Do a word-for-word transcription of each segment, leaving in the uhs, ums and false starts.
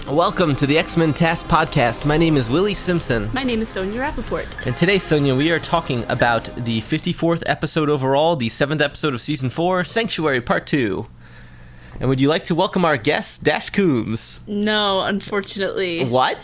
Welcome to the X-Men Task Podcast. My name is Willie Simpson. My name is Sonia Rappaport. And today, Sonia, we are talking about the fifty-fourth episode overall, the seventh episode of Season four, Sanctuary Part two. And would you like to welcome our guest, Dash Coombs? No, unfortunately. What?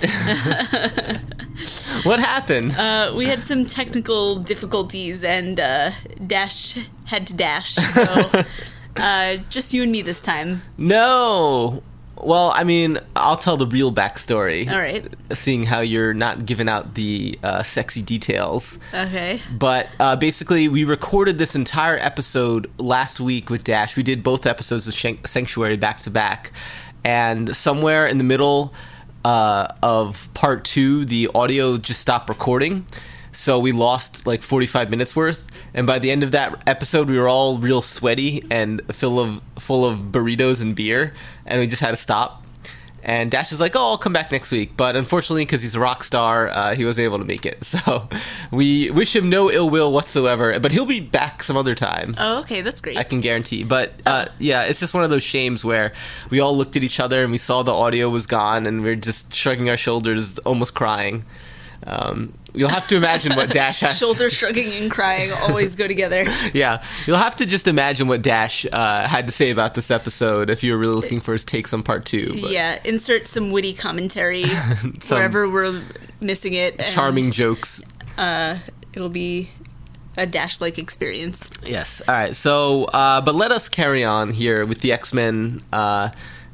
What happened? Uh, we had some technical difficulties, and uh, Dash had to dash, so uh, just you and me this time. No! Well, I mean, I'll tell the real backstory. All right. Seeing how you're not giving out the uh, sexy details. Okay. But uh, basically, we recorded this entire episode last week with Dash. We did both episodes of Shank- Sanctuary back to back. And somewhere in the middle uh, of part two, the audio just stopped recording. So we lost like forty-five minutes worth. And by the end of that episode, we were all real sweaty and full of full of burritos and beer. And we just had to stop. And Dash is like, oh, I'll come back next week. But unfortunately, because he's a rock star, uh, he wasn't able to make it. So we wish him no ill will whatsoever. But he'll be back some other time. Oh, okay. That's great. I can guarantee. But uh, yeah, it's just one of those shames where we all looked at each other and we saw the audio was gone. And we're just shrugging our shoulders, almost crying. Um, you'll have to imagine what Dash has. Shoulder shrugging and crying always go together. Yeah, you'll have to just imagine what Dash uh, had to say about this episode if you were really looking for his takes on part two. But. Yeah, insert some witty commentary Some wherever we're missing it. And, charming jokes. Uh, it'll be a Dash-like experience. Yes. All right. So, uh, but let us carry on here with the X-Men uh,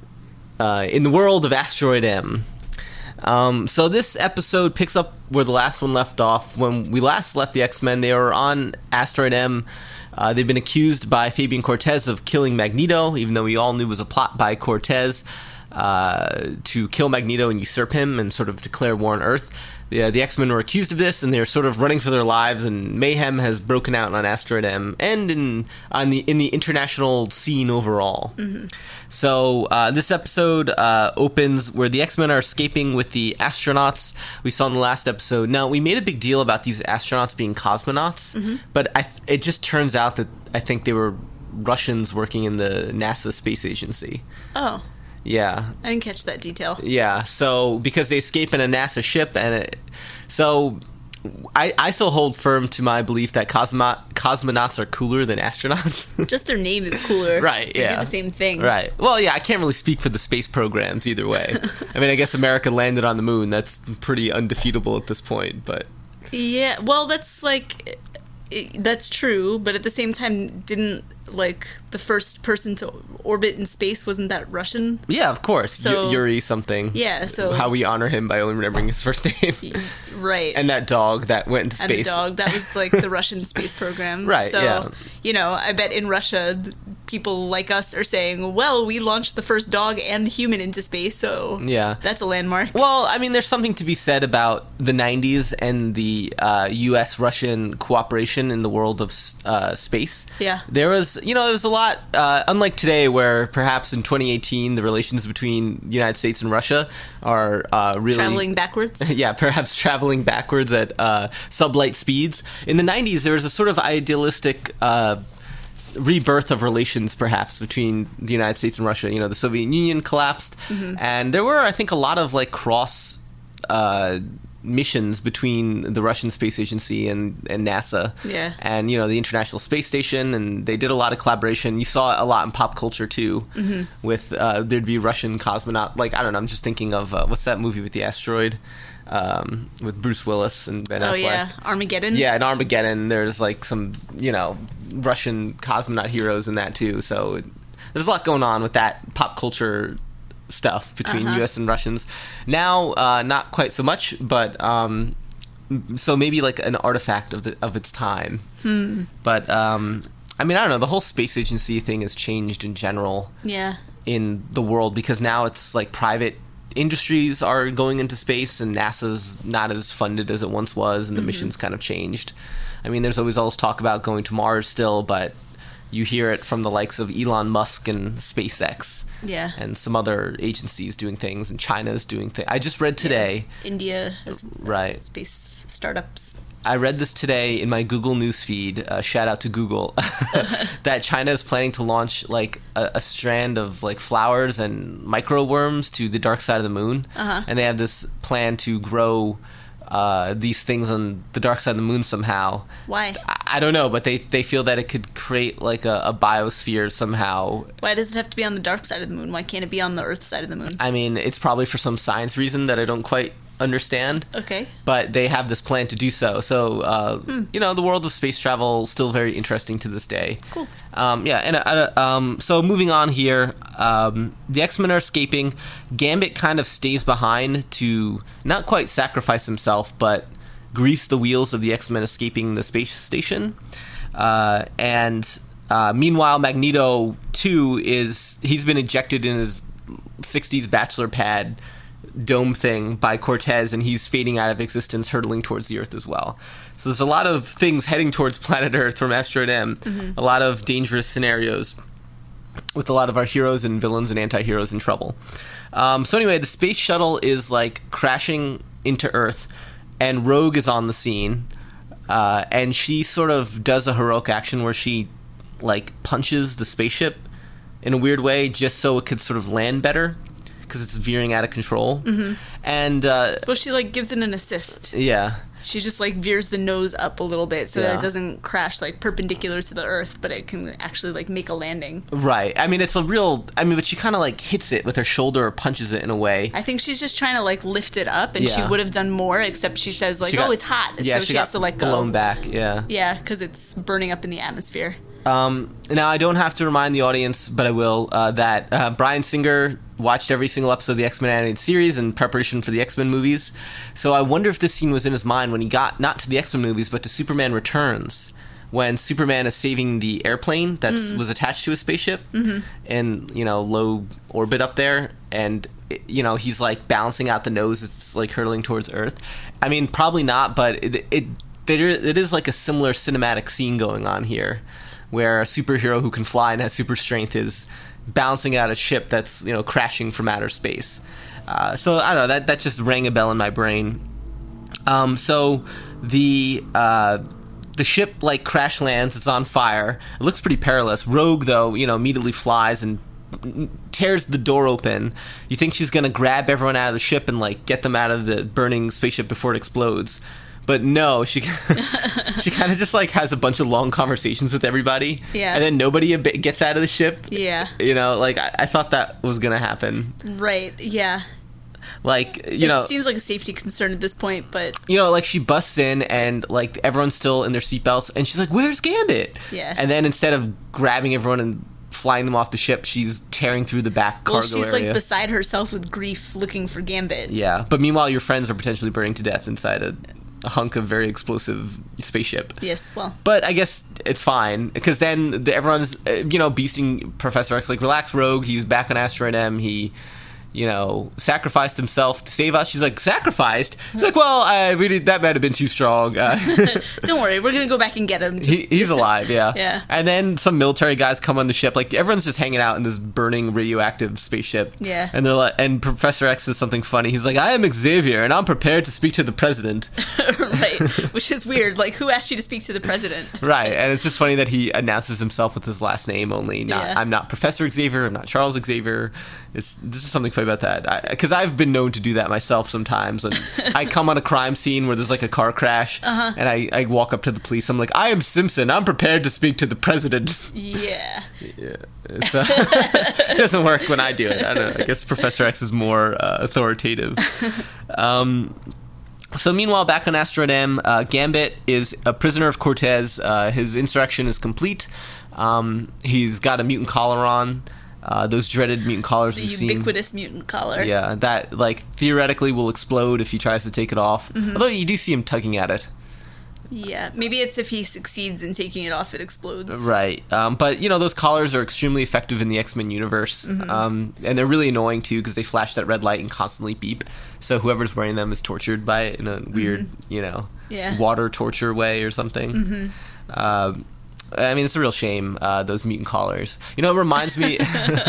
uh, in the world of Asteroid M. Um, so this episode picks up where the last one left off. When we last left the X-Men, they were on Asteroid M. Uh, they've been accused by Fabian Cortez of killing Magneto, even though we all knew it was a plot by Cortez uh, to kill Magneto and usurp him and sort of declare war on Earth. The, uh, the X-Men were accused of this, and they're sort of running for their lives, and mayhem has broken out on Asteroid M and in on the in the international scene overall. Mm-hmm. So uh, this episode uh, opens where the X-Men are escaping with the astronauts we saw in the last episode. Now, we made a big deal about these astronauts being cosmonauts, mm-hmm. but I th- it just turns out that I think they were Russians working in the NASA space agency. Oh. Yeah. I didn't catch that detail. Yeah, so because they escape in a NASA ship, and it, so I, I still hold firm to my belief that cosmo- cosmonauts are cooler than astronauts. Just their name is cooler. Right, they yeah. do the same thing. Right. Well, yeah, I can't really speak for the space programs either way. I mean, I guess America landed on the moon. That's pretty undefeatable at this point, but... Yeah, well, that's like... That's true, but at the same time, didn't, like, the first person to orbit in space, wasn't that Russian? Yeah, of course. So, y- Yuri something. Yeah, so... How we honor him by only remembering his first name. Right. And that dog that went into and space. And the dog, that was, like, the Russian space program. Right, so, yeah. you know, I bet in Russia, people like us are saying, well, we launched the first dog and human into space, so yeah. that's a landmark. Well, I mean, there's something to be said about the nineties and the uh, U S Russian cooperation in the world of uh, space. Yeah. There was, you know, there was a lot, uh, unlike today, where perhaps in twenty eighteen, the relations between the United States and Russia are uh, really... Traveling backwards? Yeah, perhaps traveling backwards at uh, sublight speeds. In the nineties, there was a sort of idealistic... Uh, rebirth of relations, perhaps, between the United States and Russia. You know, the Soviet Union collapsed, mm-hmm. and there were, I think, a lot of like cross uh, missions between the Russian Space Agency and, and NASA. Yeah. And, you know, the International Space Station, and they did a lot of collaboration. You saw it a lot in pop culture, too, mm-hmm. with uh, there'd be Russian cosmonaut, like, I don't know, I'm just thinking of, uh, what's that movie with the asteroid? Um, with Bruce Willis and Ben Affleck. Oh, yeah. Armageddon? Yeah, in Armageddon, there's, like, some, you know, Russian cosmonaut heroes in that, too. So there's a lot going on with that pop culture stuff between uh-huh. U S and Russians. Now, uh, not quite so much, but... Um, so maybe, like, an artifact of the of its time. Hmm. But, um, I mean, I don't know. The whole space agency thing has changed in general. Yeah. In the world, because now it's, like, private... industries are going into space, and NASA's not as funded as it once was, and the mm-hmm. mission's kind of changed. I mean, there's always all this talk about going to Mars still, but you hear it from the likes of Elon Musk and SpaceX. Yeah. And some other agencies doing things, and China's doing things. I just read today. Yeah. India has uh, right. space startups. I read this today in my Google News feed. Uh, shout out to Google. That China is planning to launch like a, a strand of like flowers and micro worms to the dark side of the moon, uh-huh. and they have this plan to grow uh, these things on the dark side of the moon somehow. Why? I, I don't know, but they, they feel that it could create like a, a biosphere somehow. Why does it have to be on the dark side of the moon? Why can't it be on the Earth side of the moon? I mean, it's probably for some science reason that I don't quite understand. Okay. But they have this plan to do so. So, uh, hmm. you know, the world of space travel is still very interesting to this day. Cool. Um, yeah, and uh, um, so moving on here, um, the X-Men are escaping. Gambit kind of stays behind to not quite sacrifice himself, but grease the wheels of the X-Men escaping the space station. Uh, and uh, meanwhile, Magneto, too, is he's been ejected in his sixties bachelor pad dome thing by Cortez, and he's fading out of existence, hurtling towards the Earth as well. So there's a lot of things heading towards planet Earth from Asteroid M. Mm-hmm. A lot of dangerous scenarios with a lot of our heroes and villains and anti-heroes in trouble. Um, so anyway, the space shuttle is like crashing into Earth, and Rogue is on the scene, uh, and she sort of does a heroic action where she like punches the spaceship in a weird way just so it could sort of land better, because it's veering out of control. Mm-hmm. And uh, well, she like gives it an assist. Yeah, she just like veers the nose up a little bit so yeah. that it doesn't crash like perpendicular to the Earth, but it can actually like make a landing. Right. I mean, it's a real. I mean, but she kind of like hits it with her shoulder or punches it in a way. I think she's just trying to like lift it up, and yeah. she would have done more, except she says like, she got, "Oh, it's hot," yeah, so she, she got has to like blown go. back. Yeah. Yeah, because it's burning up in the atmosphere. Um, now, I don't have to remind the audience, but I will, uh, that uh, Bryan Singer watched every single episode of the X-Men animated series in preparation for the X-Men movies. So I wonder if this scene was in his mind when he got, not to the X-Men movies, but to Superman Returns, when Superman is saving the airplane that mm. was attached to his spaceship mm-hmm. in, you know, low orbit up there, and, you know, he's, like, balancing out the nose, it's, like, hurtling towards Earth. I mean, probably not, but it, it, there, it is, like, a similar cinematic scene going on here, where a superhero who can fly and has super strength is bouncing out a ship that's, you know, crashing from outer space. Uh, so, I don't know, that, that just rang a bell in my brain. Um, so, the uh, the ship, like, crash lands, it's on fire. It looks pretty perilous. Rogue, though, you know, immediately flies and tears the door open. You think she's gonna grab everyone out of the ship and, like, get them out of the burning spaceship before it explodes. But no, she she kind of just like has a bunch of long conversations with everybody, yeah, and then nobody a bit gets out of the ship. Yeah, you know, like I, I thought that was gonna happen. Right. Yeah. Like you it know, it seems like a safety concern at this point, but you know, like she busts in and like everyone's still in their seatbelts, and she's like, "Where's Gambit?" Yeah, and then instead of grabbing everyone and flying them off the ship, she's tearing through the back well, cargo she's area. like beside herself with grief, looking for Gambit. Yeah, but meanwhile, your friends are potentially burning to death inside a. a hunk of very explosive spaceship. Yes, well. But I guess it's fine, because then the, everyone's, uh, you know, beasting Professor X, like, relax, Rogue, he's back on Asteroid M, he, you know, sacrificed himself to save us. She's like, sacrificed? He's like, well, I, we did, that might have been too strong. Uh, Don't worry, we're going to go back and get him. Just... He, he's alive, yeah. Yeah. And then some military guys come on the ship. Like, everyone's just hanging out in this burning radioactive spaceship. Yeah. And they're like, and Professor X says something funny. He's like, I am Xavier, and I'm prepared to speak to the president. Right. Which is weird. Like, who asked you to speak to the president? Right. And it's just funny that he announces himself with his last name only. Not, yeah. I'm not Professor Xavier. I'm not Charles Xavier. It's There's just something funny about that. Because I've been known to do that myself sometimes. When I come on a crime scene where there's like a car crash, uh-huh. and I, I walk up to the police. I'm like, I am Simpson. I'm prepared to speak to the president. Yeah. Yeah. So it doesn't work when I do it. I don't know. I guess Professor X is more uh, authoritative. Um, so meanwhile, back on Asteroid M, uh, Gambit is a prisoner of Cortez. Uh, his insurrection is complete. Um, he's got a mutant collar on. Uh, those dreaded mutant collars the we've seen. The ubiquitous mutant collar. Yeah, that, like, theoretically will explode if he tries to take it off. Mm-hmm. Although you do see him tugging at it. Yeah, maybe it's if he succeeds in taking it off, it explodes. Right. Um, but, you know, those collars are extremely effective in the X-Men universe. Mm-hmm. Um, and they're really annoying, too, because they flash that red light and constantly beep. So whoever's wearing them is tortured by it in a weird, mm-hmm. you know, yeah. water torture way or something. Mm-hmm. Um, I mean, it's a real shame, uh, those mutant collars. You know, it reminds me...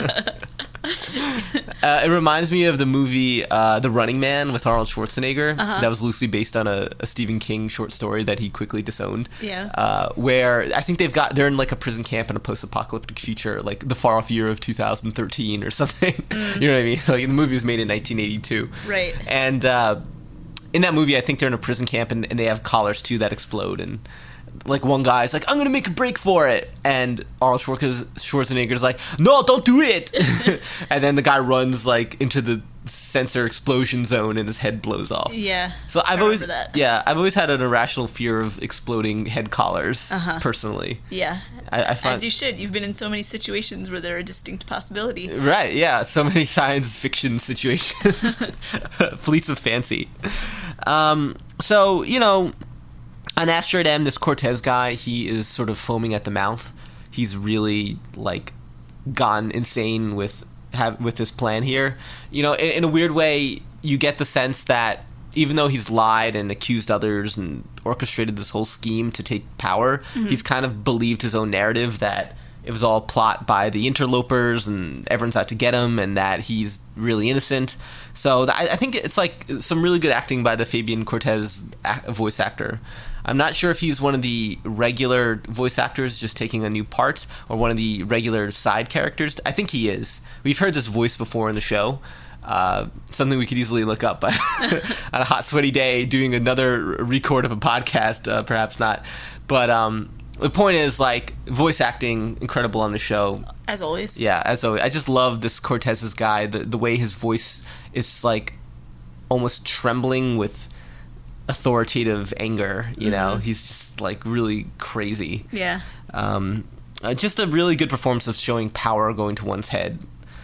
Uh, it reminds me of the movie uh, The Running Man with Arnold Schwarzenegger. Uh-huh. That was loosely based on a, a Stephen King short story that he quickly disowned. Yeah. Uh, where I think they've got they're in like a prison camp in a post-apocalyptic future, like the far-off year of two thousand thirteen or something. Mm. You know what I mean? Like the movie was made in nineteen eighty-two. Right. And uh, in that movie, I think they're in a prison camp and, and they have collars too that explode and. Like one guy's like, I'm gonna make a break for it, and Arnold Schwarzenegger's like, no, don't do it. And then the guy runs like into the sensor explosion zone, and his head blows off. Yeah. So I've I always, that. yeah, I've always had an irrational fear of exploding head collars. Uh-huh. Personally. Yeah. I, I find, as you should. You've been in so many situations where they're a distinct possibility. Right. Yeah. So many science fiction situations. Fleets of fancy. Um. So you know. On Asteroid M, this Cortez guy, he is sort of foaming at the mouth. He's really, like, gone insane with have, with this plan here. You know, in, in a weird way, you get the sense that even though he's lied and accused others and orchestrated this whole scheme to take power, mm-hmm. he's kind of believed his own narrative that it was all plot by the interlopers and everyone's out to get him and that he's really innocent. So I, I think it's, like, some really good acting by the Fabian Cortez act, voice actor. I'm not sure if he's one of the regular voice actors just taking a new part or one of the regular side characters. I think he is. We've heard this voice before in the show. Uh, something we could easily look up on a hot, sweaty day doing another record of a podcast, uh, perhaps not. But um, the point is, like, voice acting, incredible on the show. As always. Yeah, as always. I just love this Cortez's guy, the, the way his voice is, like, almost trembling with... authoritative anger, you know. Mm-hmm. He's just like really crazy. Yeah. Um, uh, just a really good performance of showing power going to one's head.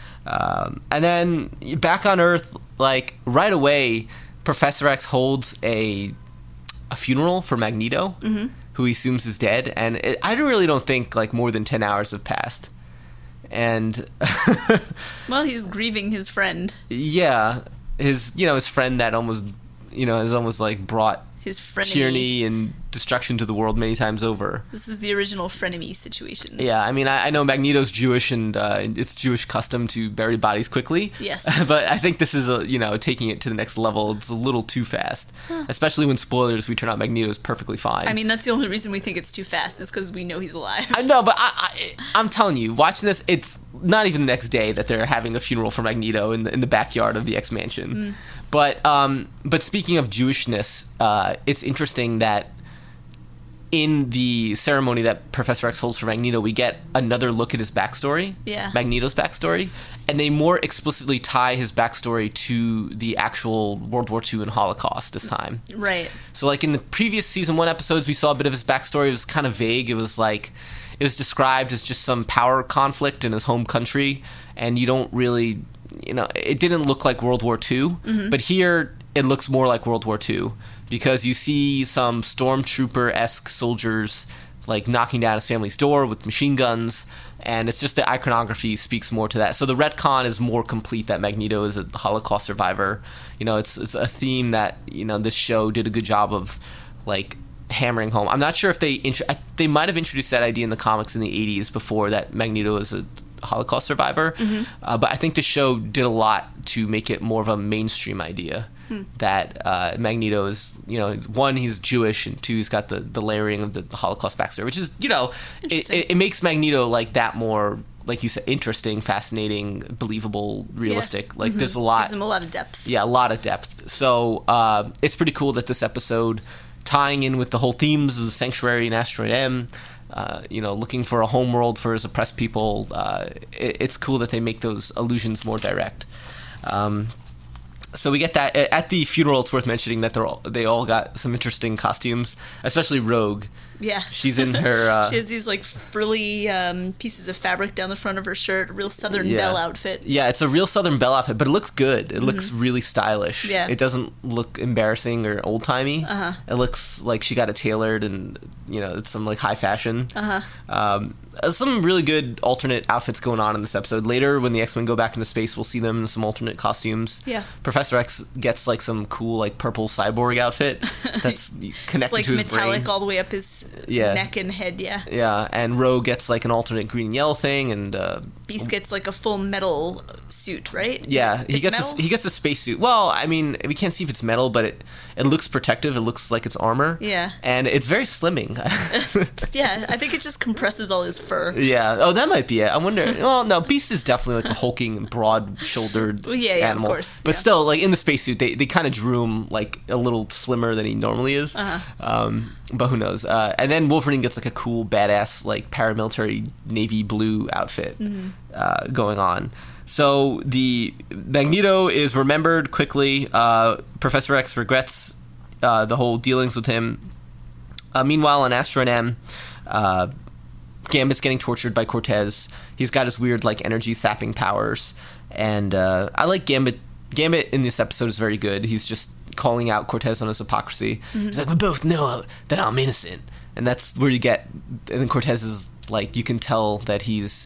Um, and then back on Earth, like right away, Professor X holds a a funeral for Magneto, mm-hmm. who he assumes is dead. And it, I really don't think like more than ten hours have passed. And well, he's grieving his friend. Yeah, his you know his friend that almost. You know, has almost like brought his frenemy. Tyranny and destruction to the world many times over. This is the original frenemy situation. Yeah, I mean, I, I know Magneto's Jewish, and uh, it's Jewish custom to bury bodies quickly. Yes. But I think this is, a, you know, taking it to the next level. It's a little too fast. Huh. Especially when, spoilers, we turn out Magneto's perfectly fine. I mean, that's the only reason we think it's too fast is because we know he's alive. I know, but I, I, I'm telling you, watching this, it's not even the next day that they're having a funeral for Magneto in the, in the backyard of the X-Mansion. Mm. But um, but speaking of Jewishness, uh, it's interesting that in the ceremony that Professor X holds for Magneto, we get another look at his backstory, yeah. Magneto's backstory, and they more explicitly tie his backstory to the actual World War Two and Holocaust this time. Right. So, like in the previous season one episodes, we saw a bit of his backstory. It was kind of vague. It was like it was described as just some power conflict in his home country, and you don't really. You know, it didn't look like World War Two, mm-hmm. but here it looks more like World War Two because you see some stormtrooper-esque soldiers like knocking down his family's door with machine guns, and it's just the iconography speaks more to that. So the retcon is more complete that Magneto is a Holocaust survivor. You know, it's it's a theme that you know this show did a good job of like hammering home. I'm not sure if they int- they might have introduced that idea in the comics in the eighties before that Magneto is a Holocaust survivor, mm-hmm. uh, but I think the show did a lot to make it more of a mainstream idea hmm. that uh, Magneto is, you know, one, he's Jewish, and two, he's got the, the layering of the, the Holocaust backstory, which is, you know, it, it, it makes Magneto like that more, like you said, interesting, fascinating, believable, realistic. Yeah. Like mm-hmm. there's a lot. Gives him a lot of depth. Yeah, a lot of depth. So uh, it's pretty cool that this episode, tying in with the whole themes of the Sanctuary and Asteroid M, Uh, you know, looking for a homeworld for his oppressed people. Uh, it, it's cool that they make those allusions more direct. Um, so we get that at the funeral. It's worth mentioning that they're all, they all got some interesting costumes, especially Rogue. Yeah, she's in her. Uh, she has these like frilly um, pieces of fabric down the front of her shirt. A real Southern yeah. Belle outfit. Yeah, it's a real Southern Belle outfit, but it looks good. It mm-hmm. looks really stylish. Yeah, it doesn't look embarrassing or old timey. Uh-huh. It looks like she got it tailored, and you know, it's some like high fashion. Uh-huh. Um, some really good alternate outfits going on in this episode. Later, when the X-Men go back into space, we'll see them in some alternate costumes. Yeah, Professor X gets like some cool like purple cyborg outfit that's connected it's like to his metallic brain. all the way up his yeah. neck and head, yeah. Yeah, and Ro gets like an alternate green and yellow thing, and uh, Beast gets like a full metal suit, right? Is yeah, it, he gets metal? a, he gets a spacesuit. Well, I mean, we can't see if it's metal, but it it looks protective. It looks like it's armor. Yeah. And it's very slimming. Yeah, I think it just compresses all his fur. Yeah. Oh, that might be it. I wonder. Well, no, Beast is definitely like a hulking, broad-shouldered Well, yeah, yeah, animal. of course. But yeah. still, like in the spacesuit, they they kind of drew him like a little slimmer than he normally is. Uh-huh. Um, but who knows? Uh, and then Wolverine gets like a cool, badass, like paramilitary navy blue outfit Mm-hmm. uh, going on. So the Magneto is remembered quickly. Uh, Professor X regrets uh, the whole dealings with him. Uh, meanwhile, on Asteroid M, uh, Gambit's getting tortured by Cortez. He's got his weird like energy sapping powers, and uh, I like Gambit. Gambit in this episode is very good. He's just calling out Cortez on his hypocrisy. Mm-hmm. He's like, we both know that I'm innocent, and that's where you get. And then Cortez is like, you can tell that he's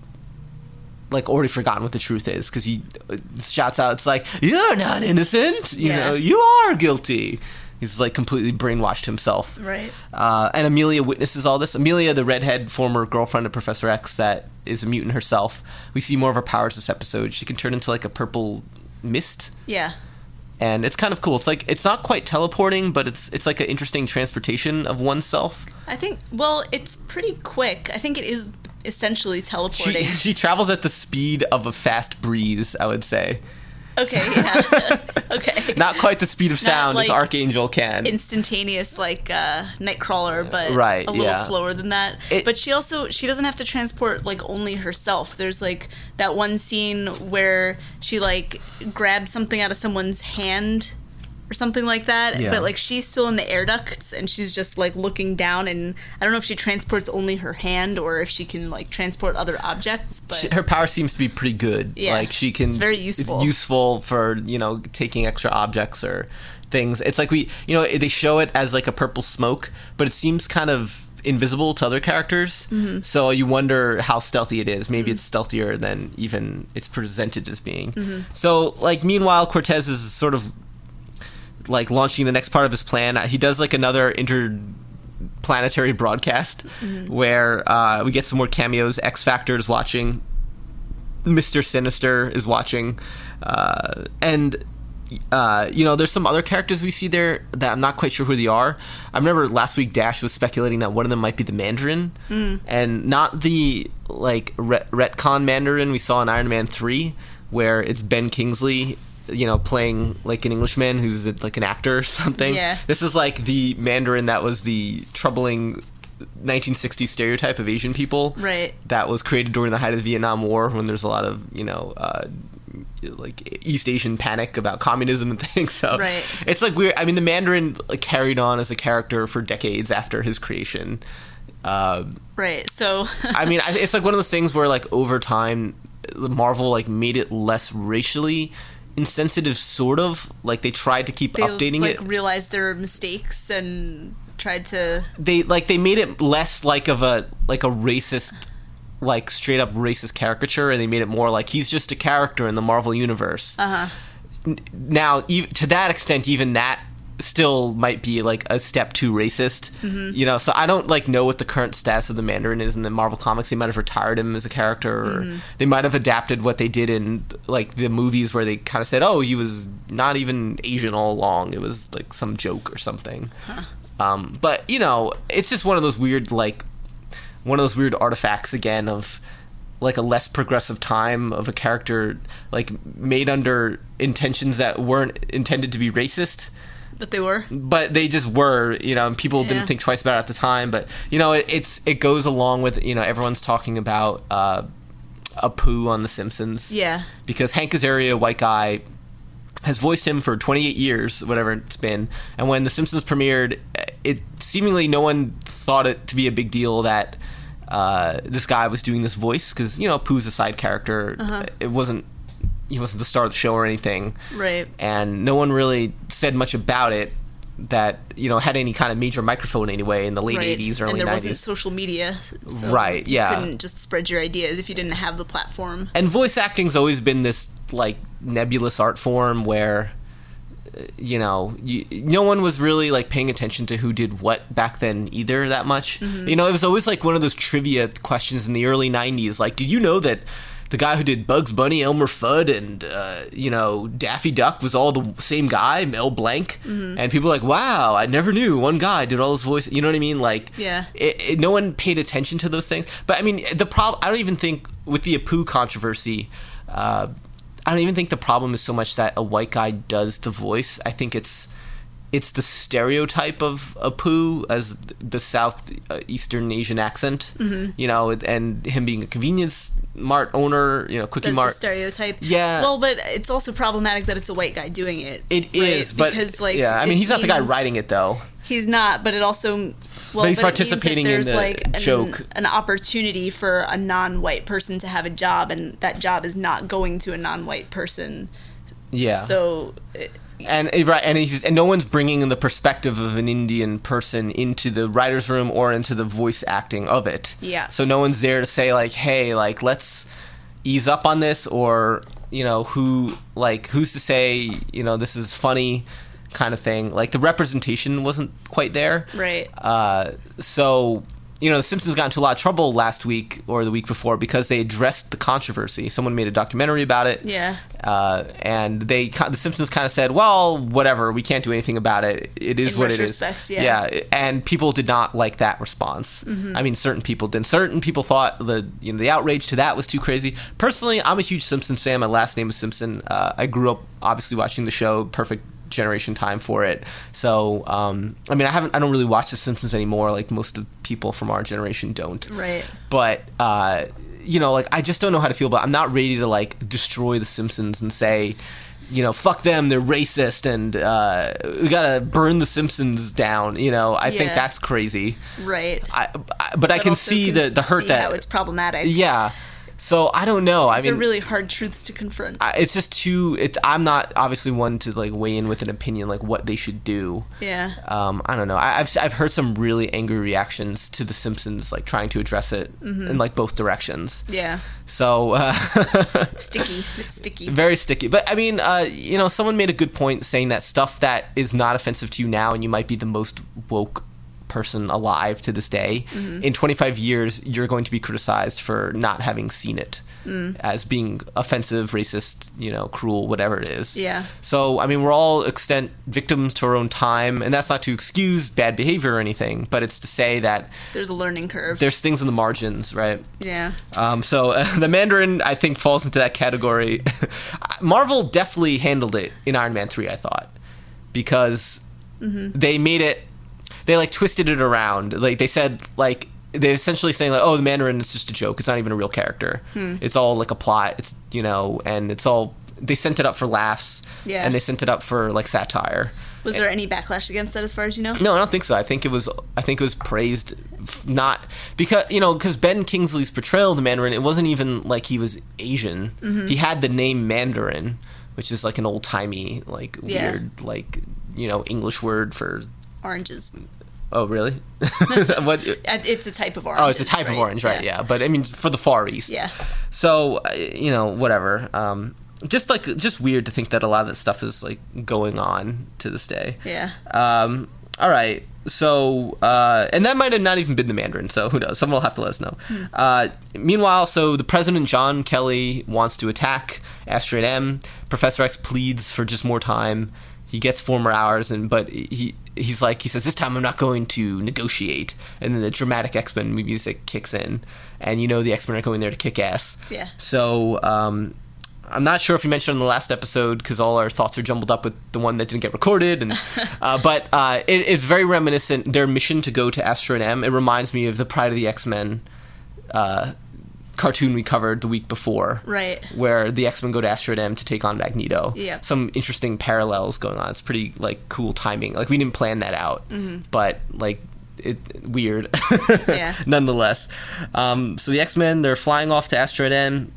like already forgotten what the truth is, because he shouts out, "It's like, you're not innocent. You Yeah. know, you are guilty." He's like completely brainwashed himself. Right. Uh, and Amelia witnesses all this. Amelia, the redhead former girlfriend of Professor X that is a mutant herself. We see more of her powers this episode. She can turn into like a purple mist. Yeah. And it's kind of cool. It's like, it's not quite teleporting, but it's it's like an interesting transportation of oneself. I think, well, it's pretty quick. I think it is essentially teleporting. She, she travels at the speed of a fast breeze, I would say. Okay, yeah. Okay. Not quite the speed of sound Not as like Archangel can. Instantaneous, like uh, Nightcrawler, but Right, a little yeah. slower than that. It- but she also she doesn't have to transport like only herself. There's like that one scene where she like grabs something out of someone's hand or something like that. Yeah. But like she's still in the air ducts and she's just like looking down, and I don't know if she transports only her hand or if she can like transport other objects. But She, her power seems to be pretty good. Yeah, like she can. it's very useful. It's useful for, you know, taking extra objects or things. It's like we, you know, they show it as like a purple smoke, but it seems kind of invisible to other characters. Mm-hmm. So you wonder how stealthy it is. Maybe mm-hmm. it's stealthier than even it's presented as being. Mm-hmm. So like meanwhile, Cortez is sort of like launching the next part of his plan. He does like another interplanetary broadcast mm-hmm. where uh, we get some more cameos. X Factor is watching. Mister Sinister is watching. Uh, and, uh, you know, there's some other characters we see there that I'm not quite sure who they are. I remember last week Dash was speculating that one of them might be the Mandarin. Mm. And not the, like, ret- retcon Mandarin we saw in Iron Man three, where it's Ben Kingsley, you know, playing like an Englishman who's a, like an actor or something. Yeah. This is like the Mandarin that was the troubling nineteen sixties stereotype of Asian people. Right. That was created during the height of the Vietnam War, when there's a lot of, you know, uh, like East Asian panic about communism and things. So right. It's like weird. I mean, the Mandarin like, carried on as a character for decades after his creation. Uh, right. So I mean, I- it's like one of those things where like over time, Marvel like made it less racially insensitive, sort of. Like they tried to keep they, updating like, it. realized their mistakes and tried to. They like they made it less like of a like a racist, like straight up racist caricature, and they made it more like he's just a character in the Marvel universe. Uh huh. Now, e- to that extent, even that still might be like a step too racist. Mm-hmm. You know, so I don't like know what the current status of the Mandarin is in the Marvel comics. They might have retired him as a character, or mm-hmm. they might have adapted what they did in like the movies where they kind of said, "Oh, he was not even Asian all along. It was like some joke or something." Huh. Um, but you know, it's just one of those weird like one of those weird artifacts again of like a less progressive time of a character like made under intentions that weren't intended to be racist. But they were. But they just were, you know, and people Yeah. didn't think twice about it at the time. But, you know, it, it's it goes along with, you know, everyone's talking about uh, Apu on The Simpsons. Yeah. Because Hank Azaria, white guy, has voiced him for twenty-eight years, whatever it's been. And when The Simpsons premiered, it seemingly no one thought it to be a big deal that uh, this guy was doing this voice. Because, you know, Apu's a side character. Uh-huh. It wasn't... He wasn't the star of the show or anything. Right. And no one really said much about it that, you know, had any kind of major microphone anyway in the late right. eighties, early and there nineties. wasn't social media, so Right, yeah. you couldn't just spread your ideas if you didn't have the platform. And voice acting's always been this, like, nebulous art form where, you know, you, no one was really like paying attention to who did what back then either that much. Mm-hmm. You know, it was always like one of those trivia questions in the early nineties. Like, did you know that the guy who did Bugs Bunny, Elmer Fudd, and uh, you know, Daffy Duck was all the same guy, Mel Blanc? Mm-hmm. And people were like, wow, I never knew one guy did all his voice. You know what I mean? Like, yeah, it, it, no one paid attention to those things. But I mean, the problem. I don't even think with the Apu controversy. Uh, I don't even think the problem is so much that a white guy does the voice. I think it's it's the stereotype of Apu as the Southeastern Asian accent, mm-hmm. you know, and him being a convenience mart owner, you know, cookie That's mart. A stereotype. Yeah. Well, but it's also problematic that it's a white guy doing it. It right? is, but because, like, yeah, I mean, he's not the guy writing it though. He's not, but it also. Well, but he's but participating it means that in the there's like an, joke. An opportunity for a non-white person to have a job, and that job is not going to a non-white person. Yeah. So. It, And right, and he's and no one's bringing the perspective of an Indian person into the writers' room or into the voice acting of it. Yeah. So no one's there to say like, hey, like let's ease up on this, or you know, who like who's to say, you know, this is funny, kind of thing. Like the representation wasn't quite there. Right. Uh, so. You know, The Simpsons got into a lot of trouble last week or the week before because they addressed the controversy. Someone made a documentary about it. Yeah. Uh, and they, The Simpsons kind of said, well, whatever, we can't do anything about it. It is In what it is. yeah. Yeah, and people did not like that response. Mm-hmm. I mean, certain people didn't. Certain people thought the you know the outrage to that was too crazy. Personally, I'm a huge Simpsons fan. My last name is Simpson. Uh, I grew up obviously watching the show. Perfect generation time for it. So um I mean I haven't I don't really watch The Simpsons anymore, like most of people from our generation don't. Right. But uh you know, like I just don't know how to feel about it. I'm not ready to like destroy The Simpsons and say, you know, fuck them, they're racist and uh we gotta burn The Simpsons down, you know. I yeah. think that's crazy. Right. I, I but, but I can see can the the hurt see that how it's problematic. Yeah. So I don't know. These I mean, are really hard truths to confront. I, it's just too. It, I'm not obviously one to like weigh in with an opinion like what they should do. Yeah. Um. I don't know. I, I've I've heard some really angry reactions to The Simpsons, like trying to address it mm-hmm. in like both directions. Yeah. So. Uh, sticky. It's sticky. Very sticky. But I mean, uh, you know, someone made a good point saying that stuff that is not offensive to you now, and you might be the most woke person alive to this day, mm-hmm. in twenty-five years you're going to be criticized for not having seen it mm. as being offensive, racist, you know, cruel, whatever it is. Yeah. So I mean, we're all extent victims to our own time, and that's not to excuse bad behavior or anything, but it's to say that there's a learning curve, there's things in the margins, right? Yeah. Um so uh, the Mandarin, I think, falls into that category. Marvel definitely handled it in Iron Man three, I thought, because mm-hmm. they made it They like twisted it around. Like they said, like they're essentially saying like, oh, the Mandarin is just a joke. It's not even a real character. Hmm. It's all like a plot. It's you know, and it's all they sent it up for laughs. Yeah. And they sent it up for like satire. Was and, there any backlash against that, as far as you know? No, I don't think so. I think it was. I think it was praised, not because you know, because Ben Kingsley's portrayal of the Mandarin, it wasn't even like he was Asian. Mm-hmm. He had the name Mandarin, which is like an old timey, like yeah. weird, like you know, English word for oranges. Oh, really? What? It's a type of orange. Oh, it's a type right? of orange, right? Yeah. yeah, but I mean, for the Far East. Yeah. So, you know, whatever. Um, just like, just weird to think that a lot of that stuff is like going on to this day. Yeah. Um. All right. So, uh, and that might have not even been the Mandarin. So who knows? Someone will have to let us know. Hmm. Uh, meanwhile, so the president, John Kelly, wants to attack Asteroid M. Professor X pleads for just more time. He gets four more hours, and but he he's like he says this time I'm not going to negotiate, and then the dramatic X-Men music kicks in, and you know the X-Men are going there to kick ass. Yeah. So um, I'm not sure if we mentioned in the last episode because all our thoughts are jumbled up with the one that didn't get recorded, and uh, but uh, it, it's very reminiscent. Their mission to go to Asteroid M. It reminds me of the Pride of the X-Men Uh, cartoon we covered the week before, right? Where the X-Men go to Asteroid M to take on Magneto. Yeah, some interesting parallels going on. It's pretty like cool timing. Like we didn't plan that out, mm-hmm. but like it weird. Yeah. Nonetheless, um, so the X-Men, they're flying off to Asteroid M.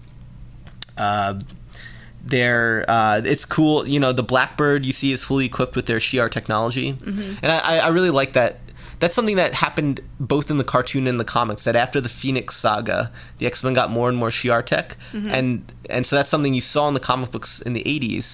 Uh, they're uh, it's cool. You know, the Blackbird you see is fully equipped with their Shi'ar technology, mm-hmm. and I, I really like that. That's something that happened both in the cartoon and the comics, that after the Phoenix Saga, the X-Men got more and more Shi'ar tech, mm-hmm. and and so that's something you saw in the comic books in the eighties,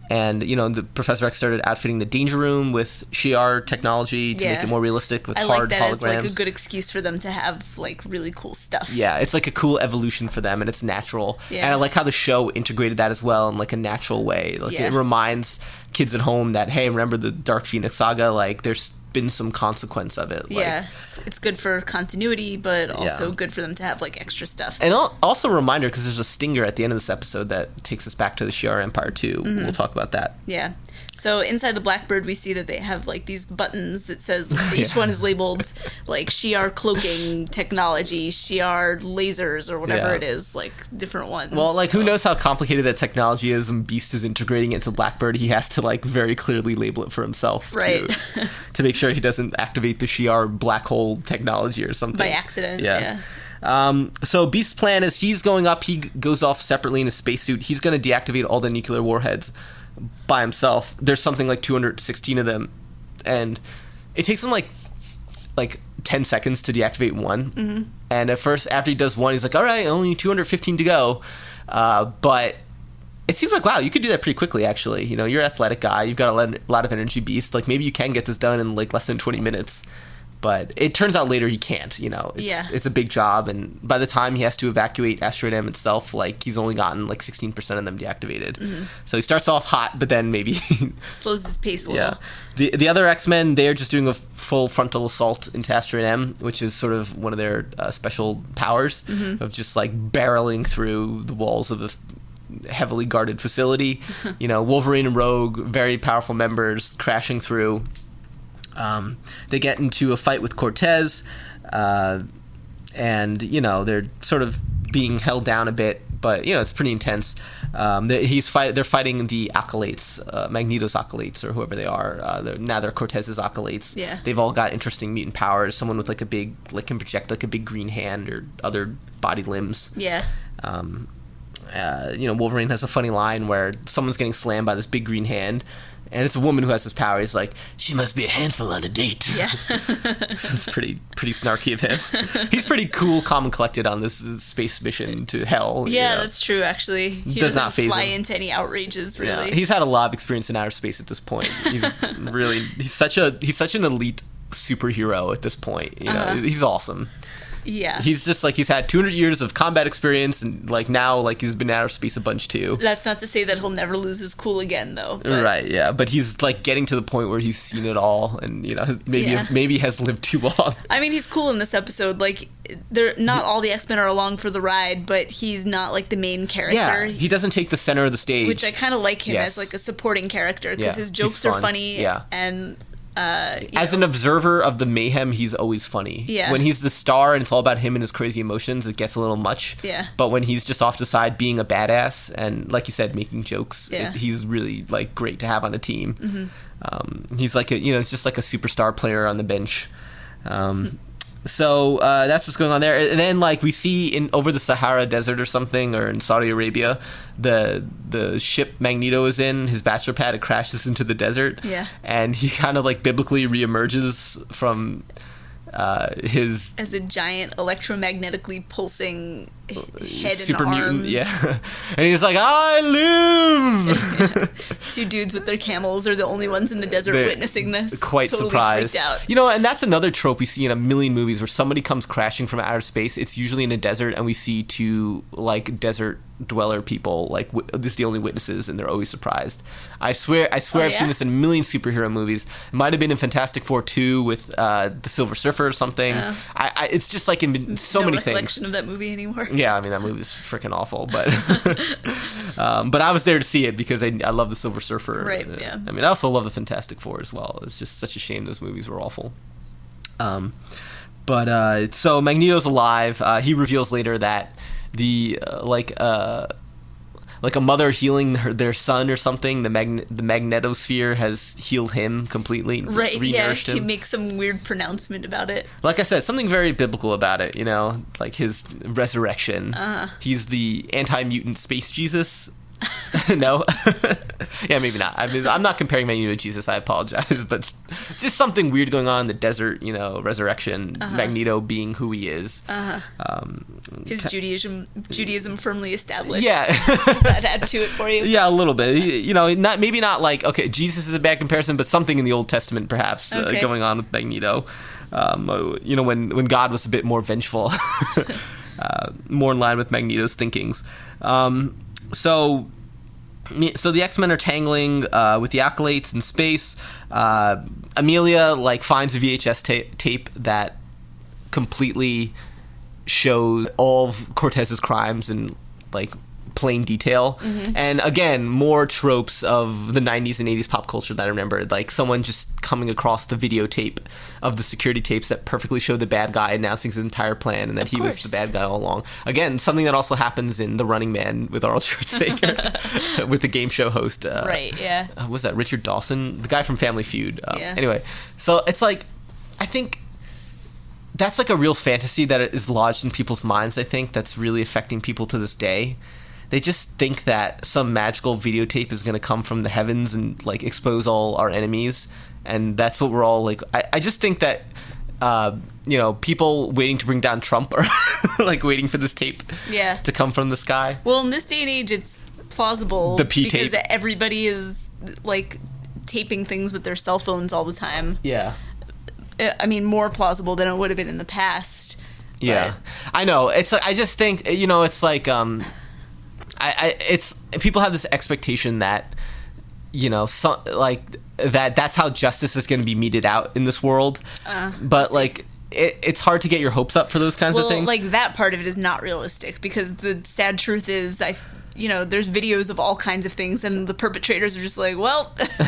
And, you know, the Professor X started outfitting the Danger Room with Shi'ar technology to Yeah. make it more realistic with I hard like that holograms. as like a good excuse for them to have like really cool stuff. Yeah, it's like a cool evolution for them, and it's natural. Yeah. And I like how the show integrated that as well in like a natural way. Like Yeah. it reminds kids at home that, hey, remember the Dark Phoenix saga? Like there's been some consequence of it. Like, Yeah, it's, it's good for continuity, but also Yeah. good for them to have like extra stuff. And al- also a reminder, because there's a stinger at the end of this episode that takes us back to the Shi'ar Empire too. Mm-hmm. We'll talk about that. Yeah. So inside the Blackbird, we see that they have like these buttons that says each Yeah. one is labeled like Shi'ar cloaking technology, Shi'ar lasers, or whatever Yeah. it is, like different ones. Well, like, So- who knows how complicated that technology is, and Beast is integrating it into Blackbird. He has to, like, very clearly label it for himself. Right. To, to make sure he doesn't activate the Shi'ar black hole technology or something. by accident. Yeah. Yeah. Um, so Beast's plan is he's going up, he g- goes off separately in a spacesuit. He's going to deactivate all the nuclear warheads by himself. There's something like two hundred sixteen of them. And it takes him, like, like ten seconds to deactivate one. Mm-hmm. And at first, after he does one, he's like, all right, only two hundred fifteen to go. Uh, but it seems like, wow, you could do that pretty quickly, actually. You know, you're an athletic guy. You've got a lot- lot of energy, Beast. Like, maybe you can get this done in, like, less than twenty minutes. But it turns out later he can't, you know. It's, Yeah. it's a big job. And by the time he has to evacuate Asteroid M itself, like, he's only gotten, like, sixteen percent of them deactivated. Mm-hmm. So he starts off hot, but then maybe... Slows his pace a little. Yeah. The the other X-Men, they're just doing a full frontal assault into Asteroid M, which is sort of one of their uh, special powers of just like barreling through the walls of a f- heavily guarded facility. You know, Wolverine and Rogue, very powerful members, crashing through. Um, they get into a fight with Cortez, uh, and you know they're sort of being held down a bit, but you know it's pretty intense. Um, they, he's fight. They're fighting the acolytes, uh, Magneto's acolytes, or whoever they are. Uh, they're, now they're Cortez's acolytes. Yeah. They've all got interesting mutant powers. Someone with like a big, like can project like a big green hand or other body limbs. Yeah. Um, uh, you know, Wolverine has a funny line where someone's getting slammed by this big green hand, and it's a woman who has this power. He's like, "She must be a handful on a date." Yeah. It's pretty pretty snarky of him. He's pretty cool, calm, and collected on this space mission to hell. you Yeah, know. that's true. Actually, he Does doesn't not faze fly him. into any outrages. Really. Yeah, he's had a lot of experience in outer space at this point. He's really he's such a he's such an elite superhero at this point. You know, Uh-huh. he's awesome. yeah. He's just like he's had two hundred years of combat experience, and like now like he's been in outer space a bunch too. That's not to say that he'll never lose his cool again, though. But Right, yeah, but he's like getting to the point where he's seen it all, and you know maybe Yeah. maybe has lived too long. I mean, he's cool in this episode. Like, they're not all the X-Men are along for the ride, but he's not like the main character. Yeah, he doesn't take the center of the stage. which I kind of like him Yes. as like a supporting character because Yeah, his he's jokes are fun. funny. Yeah. And uh, you As know, an observer of the mayhem, he's always funny. Yeah. When he's the star and it's all about him and his crazy emotions, it gets a little much. Yeah. But when he's just off the side being a badass and, like you said, making jokes, Yeah. it, he's really like great to have on the team. Mm-hmm. Um, he's like a you know, it's just like a superstar player on the bench. Um, so uh, that's what's going on there. And then like we see in over the Sahara Desert or something, or in Saudi Arabia, the the ship Magneto is in, his bachelor pad, it crashes into the desert. Yeah. And he kind of like biblically reemerges from uh, his as a giant electromagnetically pulsing h- head super and mutant, arms. yeah. And he's like, "I live." Two dudes with their camels are the only ones in the desert They're witnessing this. Quite totally surprised. Freaked out. You know, and that's another trope we see in a million movies where somebody comes crashing from outer space. It's usually in a desert, and we see two like desert dweller people like w- this is the only witnesses, and they're always surprised. I swear, I swear, Oh, I've seen yeah? this in a million superhero movies. It might have been in Fantastic Four two with uh, the Silver Surfer or something. Uh. I, I, it's just like in so no many things. recollection of that movie anymore. Yeah, I mean that movie's freaking awful, but um, but I was there to see it because I, I love the Silver Surfer. Right, Uh, yeah. I mean, I also love the Fantastic Four as well. It's just such a shame those movies were awful. Um, but uh, so Magneto's alive. Uh, he reveals later that the uh, like uh, like a mother healing her, their son or something. The magne- the magnetosphere has healed him completely. Right, re- yeah, re-nourished he him. makes some weird pronouncement about it. Like I said, something very biblical about it, you know, like his resurrection. Uh-huh. He's the anti-mutant space Jesus. No? Yeah, maybe not. I mean, I'm not comparing Magneto to Jesus. I apologize, but just something weird going on in the desert. You know, resurrection. Uh-huh. Magneto being who he is. Uh-huh. Um, His ca- Judaism, Judaism firmly established. Yeah, does that add to it for you? Yeah, a little bit. You know, not maybe not like okay, Jesus is a bad comparison, but something in the Old Testament perhaps okay. uh, going on with Magneto. Um, you know, when when God was a bit more vengeful, uh, more in line with Magneto's thinkings. Um, so. So the X-Men are tangling uh, with the Acolytes in space. Uh, Amelia like finds a V H S ta- tape that completely shows all of Cortez's crimes in like plain detail. Mm-hmm. And again, more tropes of the nineties and eighties pop culture that I remember. Like someone just coming across the videotape of the security tapes that perfectly showed the bad guy announcing his entire plan and that of he course. was the bad guy all along. Again, something that also happens in The Running Man with Arnold Schwarzenegger, with the game show host. Uh, right, yeah. Uh, was that Richard Dawson? The guy from Family Feud. Uh, yeah. Anyway, so it's like, I think that's like a real fantasy that is lodged in people's minds, I think, that's really affecting people to this day. They just think that some magical videotape is going to come from the heavens and like expose all our enemies, and that's what we're all like. I, I just think that uh, you know, people waiting to bring down Trump are like waiting for this tape yeah. to come from the sky. Well, in this day and age, it's plausible the P tape because everybody is like taping things with their cell phones all the time. Yeah, I mean, more plausible than it would have been in the past. Yeah, I know. It's like I just think you know, it's like um. I, I, it's people have this expectation that you know, so, like that that's how justice is going to be meted out in this world. Uh, but like, it, it's hard to get your hopes up for those kinds well, of things. Like that part of it is not realistic because the sad truth is, I, you know, there's videos of all kinds of things, and the perpetrators are just like, well,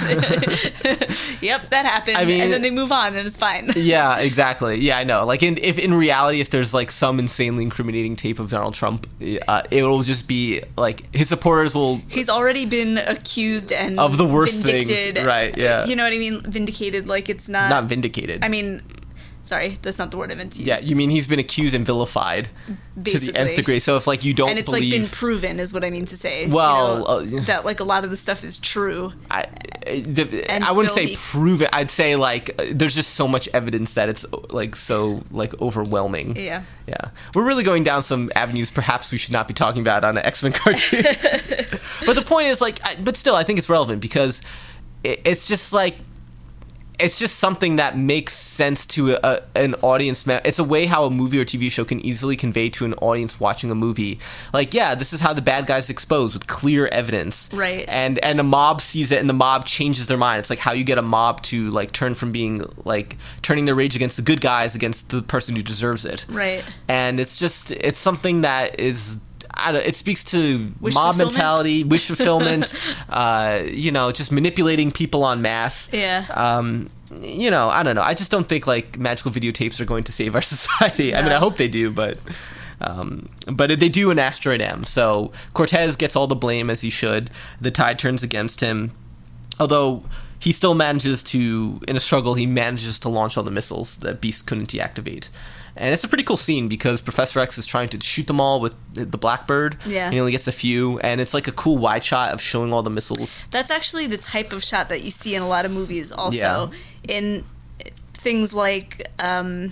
yep, that happened, I mean, and then they move on, and it's fine. Yeah, exactly. Yeah, I know. Like, in, if in reality, if there's like some insanely incriminating tape of Donald Trump, uh, it will just be like his supporters will. He's already been accused and of the worst things, right? Yeah, you know what I mean. Vindicated, like it's not not vindicated. I mean. Sorry, that's not the word I meant to use. Yeah, you mean he's been accused and vilified basically. To the nth degree. So if like you don't and it's believe, like been proven, is what I mean to say. Well, you know, uh, that like a lot of the stuff is true. I, I, I wouldn't say he, prove it. I'd say like there's just so much evidence that it's like so like overwhelming. Yeah, yeah. We're really going down some avenues perhaps we should not be talking about on an X-Men cartoon. But the point is like, I, but still, I think it's relevant because it, it's just like. It's just something that makes sense to a, an audience. It's a way how a movie or T V show can easily convey to an audience watching a movie. Like, yeah, this is how the bad guy's exposed with clear evidence. Right. And and a mob sees it and the mob changes their mind. It's like how you get a mob to like turn from being like turning their rage against the good guys against the person who deserves it. Right. And it's just it's something that is. I don't, it speaks to wish mob mentality, wish fulfillment, uh, you know, just manipulating people en masse. Yeah. Um, you know, I don't know. I just don't think like magical videotapes are going to save our society. No. I mean, I hope they do, but um, but they do in Asteroid M. So Cortez gets all the blame as he should. The tide turns against him, although he still manages to, in a struggle, he manages to launch all the missiles that Beast couldn't deactivate. And it's a pretty cool scene because Professor X is trying to shoot them all with the Blackbird. Yeah. And he only gets a few. And it's like a cool wide shot of showing all the missiles. That's actually the type of shot that you see in a lot of movies also. Yeah. In things like, um,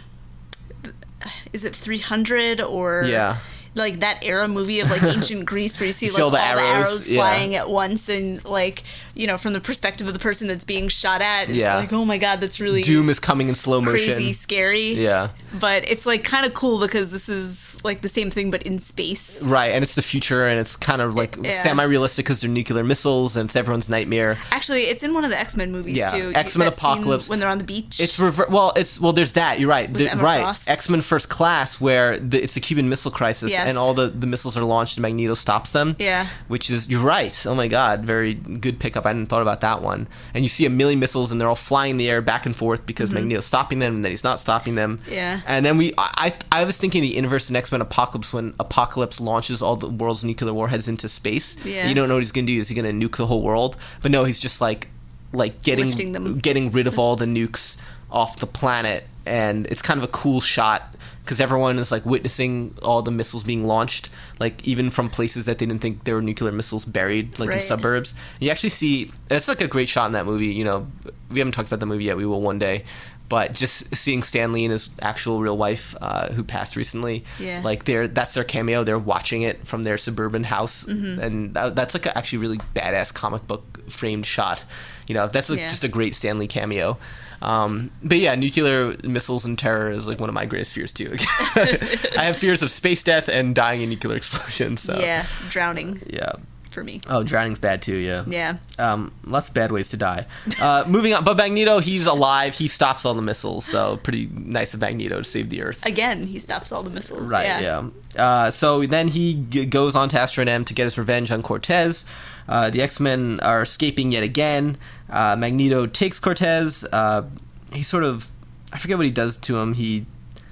is it three hundred or... Yeah. Like that era movie of like ancient Greece where you see you like see all all the the arrows, arrows yeah. flying at once and like, you know, from the perspective of the person that's being shot at, it's yeah. like, oh my god, that's really Doom is coming in slow motion. Crazy, scary. Yeah. But it's like kind of cool because this is like the same thing but in space. Right, and it's the future and it's kind of like yeah. semi-realistic because they're nuclear missiles and it's everyone's nightmare. Actually, it's in one of the X-Men movies yeah. too. X-Men that Apocalypse. When they're on the beach. It's rever- well, it's well. There's that. You're right. With The, Emma right. Frost. X-Men First Class, where the, it's the Cuban Missile Crisis, Yes. and all the, the missiles are launched, and Magneto stops them. Yeah. Which is you're right. Oh my god, very good pickup. I hadn't thought about that one. And you see a million missiles, and they're all flying in the air back and forth because mm-hmm. Magneto's stopping them, and then he's not stopping them. Yeah. And then we, I, I was thinking the inverse in X-Men Apocalypse when Apocalypse launches all the world's nuclear warheads into space. Yeah. You don't know what he's gonna do. Is he gonna nuke the whole world? But no, he's just like, like getting Lifting them. getting rid of all the nukes off the planet and it's kind of a cool shot because everyone is like witnessing all the missiles being launched, like even from places that they didn't think there were nuclear missiles buried, like right. in suburbs. You actually see it's like a great shot in that movie. You know, we haven't talked about the movie yet. We will one day. But just seeing Stan Lee and his actual real wife, uh, who passed recently, yeah. like they're that's their cameo. They're watching it from their suburban house, mm-hmm. and that, that's like a actually really badass comic book framed shot. You know, that's like yeah. just a great Stan Lee cameo. Um, but yeah, nuclear missiles and terror is like one of my greatest fears too. I have fears of space death and dying in nuclear explosions. So. Yeah, drowning. Yeah. For me. Oh, drowning's bad too, yeah. Yeah. Um, lots of bad ways to die. Uh, moving on, but Magneto, he's alive. He stops all the missiles, so pretty nice of Magneto to save the Earth. Again, he stops all the missiles. Right, yeah. yeah. Uh, so then he g- goes on to Asteroid M to get his revenge on Cortez. Uh, the X-Men are escaping yet again. Uh, Magneto takes Cortez. Uh, he sort of, I forget what he does to him. He,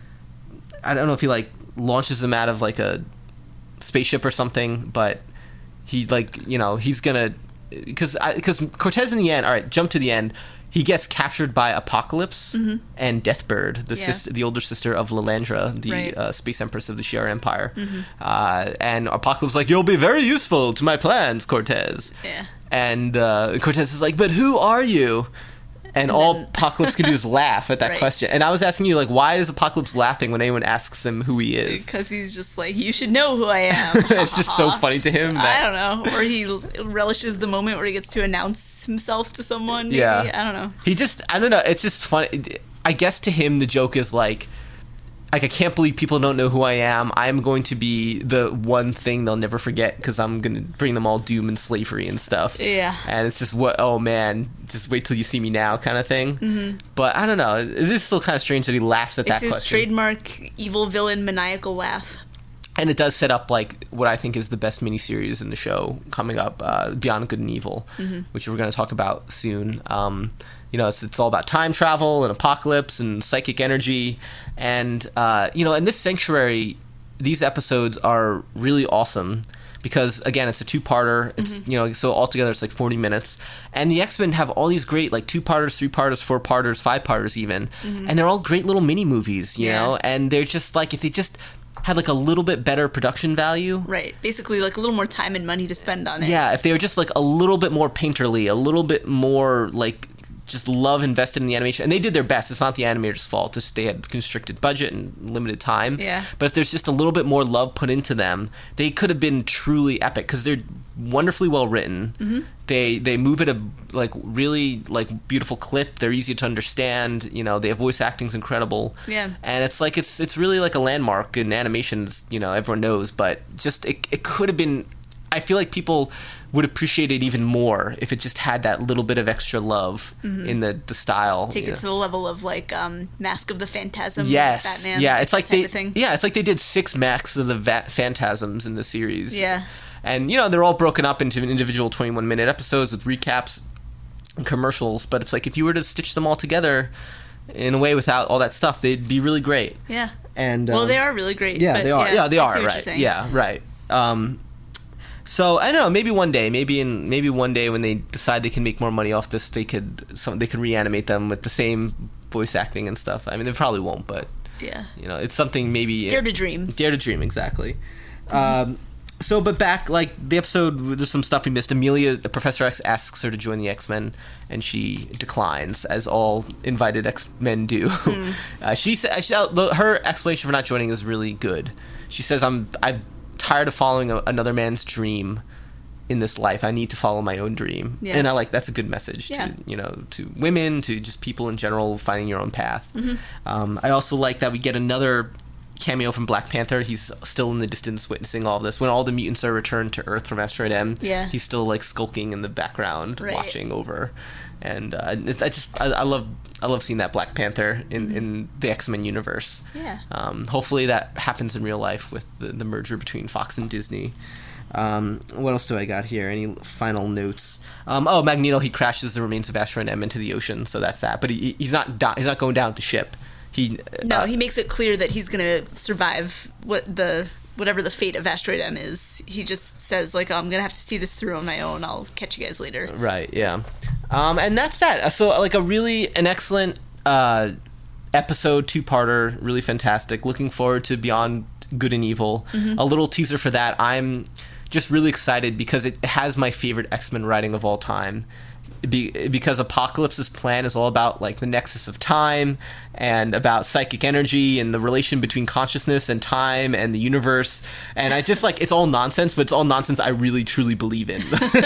I don't know if he like launches him out of like a spaceship or something, but he like, you know, he's gonna, because because Cortez in the end, all right, jump to the end, he gets captured by Apocalypse mm-hmm. and Deathbird, the yeah. sis- the older sister of Lilandra, the right. uh, space empress of the Shi'ar Empire. Mm-hmm. Uh, and Apocalypse is like, you'll be very useful to my plans, Cortez. Yeah. And uh, Cortez is like, but who are you? And, and all then, Apocalypse can do is laugh at that right. question. And I was asking you, like, why is Apocalypse laughing when anyone asks him who he is? Because he's just like, you should know who I am. It's just so funny to him. That... I don't know. Or he relishes the moment where he gets to announce himself to someone. Maybe. Yeah. I don't know. He just, I don't know. It's just funny. I guess to him, the joke is like, like, I can't believe people don't know who I am. I'm going to be the one thing they'll never forget because I'm going to bring them all doom and slavery and stuff. Yeah. And it's just, what? oh, man, just wait till you see me now kind of thing. Mm-hmm. But I don't know. It is still kind of strange that he laughs at it's that question. It's his trademark evil villain maniacal laugh. And it does set up, like, what I think is the best miniseries in the show coming up, uh, Beyond Good and Evil, mm-hmm. which we're going to talk about soon. Um You know, it's it's all about time travel and apocalypse and psychic energy. And, uh, you know, in this Sanctuary, these episodes are really awesome because, again, it's a two-parter. It's, mm-hmm. you know, so altogether it's like forty minutes. And the X-Men have all these great, like, two-parters, three-parters, four-parters, five-parters even. Mm-hmm. And they're all great little mini-movies, you yeah. know? And they're just, like, if they just had, like, a little bit better production value. Right. Basically, like, a little more time and money to spend on it. Yeah, if they were just, like, a little bit more painterly, a little bit more, like... just love invested in the animation, and they did their best. It's not the animators' fault. Just they had constricted budget and limited time. Yeah. But if there's just a little bit more love put into them, they could have been truly epic because they're wonderfully well written. Mm-hmm. They they move at a like really like beautiful clip. They're easy to understand. You know, they have voice acting's incredible. Yeah. And it's like it's it's really like a landmark in animations. You know, everyone knows, but just it it could have been. I feel like people would appreciate it even more if it just had that little bit of extra love mm-hmm. in the, the style. Take it know. to the level of like um, Mask of the Phantasm. Yes, Batman, yeah, it's like they, thing. yeah, it's like they did six Masks of the Va- Phantasms in the series. Yeah, and you know they're all broken up into individual twenty-one minute episodes with recaps and commercials. But it's like if you were to stitch them all together in a way without all that stuff, they'd be really great. Yeah, and um, well, they are really great. Yeah, but, they are. Yeah, yeah they I are. Right. Yeah, right. Um, So I don't know. Maybe one day, maybe in maybe one day when they decide they can make more money off this, they could some they could reanimate them with the same voice acting and stuff. I mean, they probably won't, but yeah, you know, it's something maybe. Dare to dream. Dare to dream, exactly. Mm-hmm. Um, so, but back like the episode, there's some stuff we missed. Amelia, Professor X, asks her to join the X-Men, and she declines, as all invited X-Men do. Mm. uh, she said her explanation for not joining is really good. She says, "I'm I've." tired of following a, another man's dream in this life. I need to follow my own dream." Yeah. And I like that's a good message yeah. to you know to women, to just people in general, finding your own path. Mm-hmm. Um, I also like that we get another cameo from Black Panther. He's still in the distance witnessing all of this. When all the mutants are returned to Earth from Asteroid M, yeah. he's still like skulking in the background, right. watching over. And uh, it's, I just I, I love I love seeing that Black Panther in, mm-hmm. in the X-Men universe. Yeah. Um, hopefully that happens in real life with the, the merger between Fox and Disney. Um, what else do I got here? Any final notes? Um, oh, Magneto, he crashes the remains of Asteroid M into the ocean, so that's that. But he, he's not do- he's not going down to ship. He no, uh, he makes it clear that he's going to survive what the whatever the fate of Asteroid M is. He just says like, oh, I'm going to have to see this through on my own. I'll catch you guys later. Right. Yeah. Um, and that's that. So like a really an excellent uh, episode, two-parter, really fantastic. Looking forward to Beyond Good and Evil. Mm-hmm. A little teaser for that. I'm just really excited because it has my favorite X-Men writing of all time. Be, because Apocalypse's plan is all about like the nexus of time and about psychic energy and the relation between consciousness and time and the universe, and I just like it's all nonsense, but it's all nonsense I really truly believe in.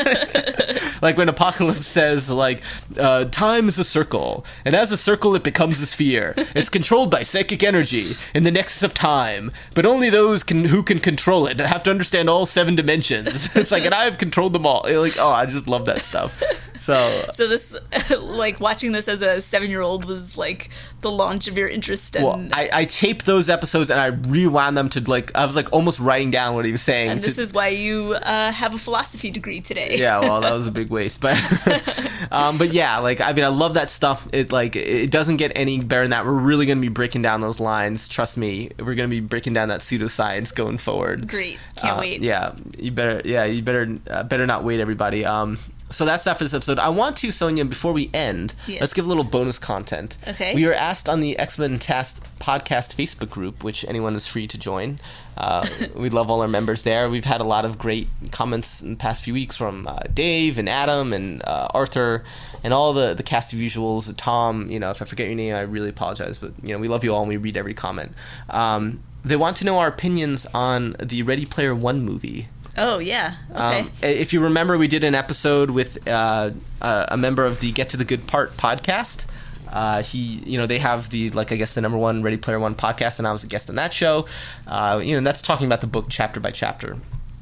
Like when Apocalypse says like uh, time is a circle, and as a circle it becomes a sphere. It's controlled by psychic energy in the nexus of time, but only those can who can control it have to understand all seven dimensions. It's like, and I have controlled them all. Like, oh, I just love that stuff. So, so this, like, watching this as a seven-year-old was, like, the launch of your interest in... Well, I, I taped those episodes and I rewound them to, like, I was, like, almost writing down what he was saying. And this to, is why you uh, have a philosophy degree today. Yeah, well, that was a big waste. But, um, but yeah, like, I mean, I love that stuff. It, like, it doesn't get any better than that. We're really going to be breaking down those lines. Trust me. We're going to be breaking down that pseudoscience going forward. Great. Can't uh, wait. Yeah, you better, yeah, you better, uh, better not wait, everybody. Um... So that's that for this episode. I want to, Sonia, before we end, yes. let's give a little bonus content. Okay. We were asked on the X-Men Cast podcast Facebook group, which anyone is free to join. Uh, we love all our members there. We've had a lot of great comments in the past few weeks from uh, Dave and Adam and uh, Arthur and all the, the cast of usuals. Tom, you know, if I forget your name, I really apologize. But, you know, we love you all and we read every comment. Um, they want to know our opinions on the Ready Player One movie. Oh, yeah. Okay. Um, if you remember, we did an episode with uh, uh, a member of the Get to the Good Part podcast. Uh, he, you know, they have the, like, I guess the number one Ready Player One podcast, and I was a guest on that show. Uh, you know, and that's talking about the book chapter by chapter.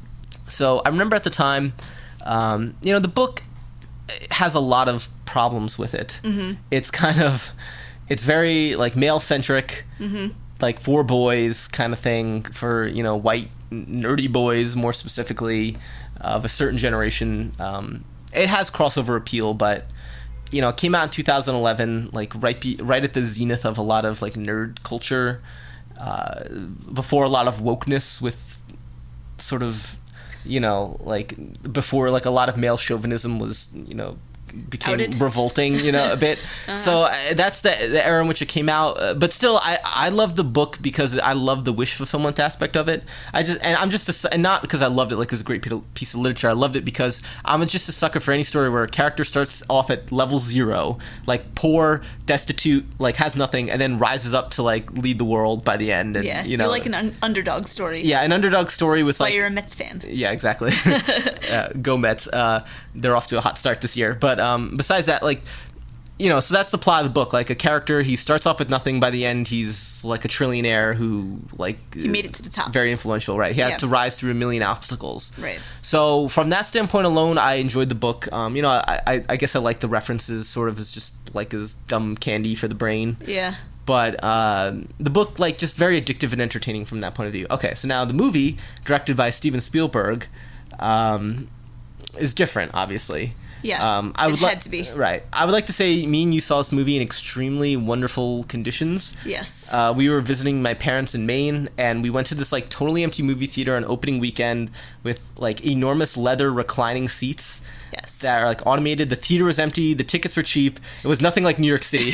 So I remember at the time, um, you know, the book has a lot of problems with it. Mm-hmm. It's kind of, it's very, like, male-centric, mm-hmm. like, for boys kind of thing, for, you know, white nerdy boys, more specifically, of a certain generation. Um, it has crossover appeal, but, you know, it came out in two thousand eleven, like, right be, right at the zenith of a lot of, like, nerd culture, uh, before a lot of wokeness with sort of, you know, like, before, like, a lot of male chauvinism was, you know, became Outed. revolting, you know, a bit. uh-huh. So uh, that's the, the era in which it came out. Uh, but still, I I love the book because I love the wish fulfillment aspect of it. I just and I'm just a, and not because I loved it like it was a great piece of literature. I loved it because I'm just a sucker for any story where a character starts off at level zero, like poor, destitute, like has nothing, and then rises up to like lead the world by the end. And, yeah, you know, you're like an un- underdog story. Yeah, an underdog story with That's why like you're a Mets fan. Yeah, exactly. uh, go Mets. Uh, they're off to a hot start this year, but. Um, besides that, like, you know, so that's the plot of the book. Like, a character, he starts off with nothing. By the end, he's like a trillionaire who, like, he made it to the top. Very influential, right? He had yeah. to rise through a million obstacles. Right. So from that standpoint alone, I enjoyed the book. Um, you know, I, I, I guess I like the references, sort of as just like as dumb candy for the brain. Yeah. But uh, the book, like, just very addictive and entertaining from that point of view. Okay, so now the movie, directed by Steven Spielberg, um, is different, obviously. Yeah, um, I would it li- had to be. Right. I would like to say me and you saw this movie in extremely wonderful conditions. Yes. Uh, we were visiting my parents in Maine, and we went to this, like, totally empty movie theater on opening weekend with, like, enormous leather reclining seats. Yes. That are, like, automated. The theater was empty. The tickets were cheap. It was nothing like New York City.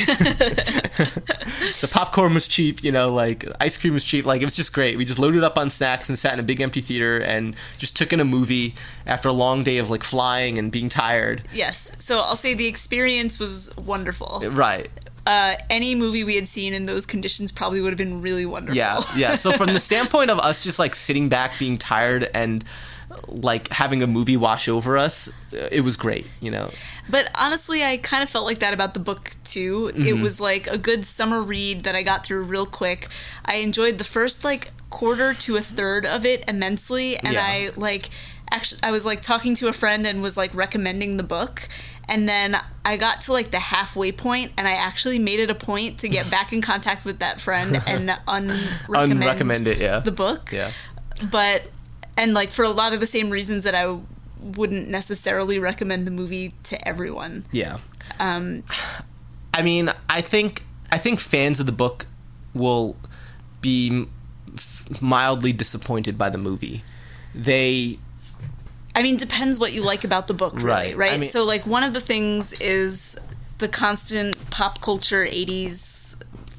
The popcorn was cheap, you know, like, ice cream was cheap. Like, it was just great. We just loaded up on snacks and sat in a big empty theater and just took in a movie after a long day of, like, flying and being tired. Yes. So I'll say the experience was wonderful. Right. Uh, any movie we had seen in those conditions probably would have been really wonderful. Yeah, yeah. So from the standpoint of us just, like, sitting back, being tired, and, like, having a movie wash over us, it was great, you know. But honestly, I kind of felt like that about the book, too. Mm-hmm. It was, like, a good summer read that I got through real quick. I enjoyed the first, like, quarter to a third of it immensely, and yeah. I, like... Actually, I was, like, talking to a friend and was, like, recommending the book, and then I got to, like, the halfway point, and I actually made it a point to get back in contact with that friend and unrecommend unrecommend it, yeah. the book. Yeah. But, and, like, for a lot of the same reasons that I wouldn't necessarily recommend the movie to everyone. Yeah. Um, I mean, I think I think fans of the book will be f- mildly disappointed by the movie. They... I mean, depends what you like about the book, really, right? right? I mean, so, like, one of the things is the constant pop culture eighties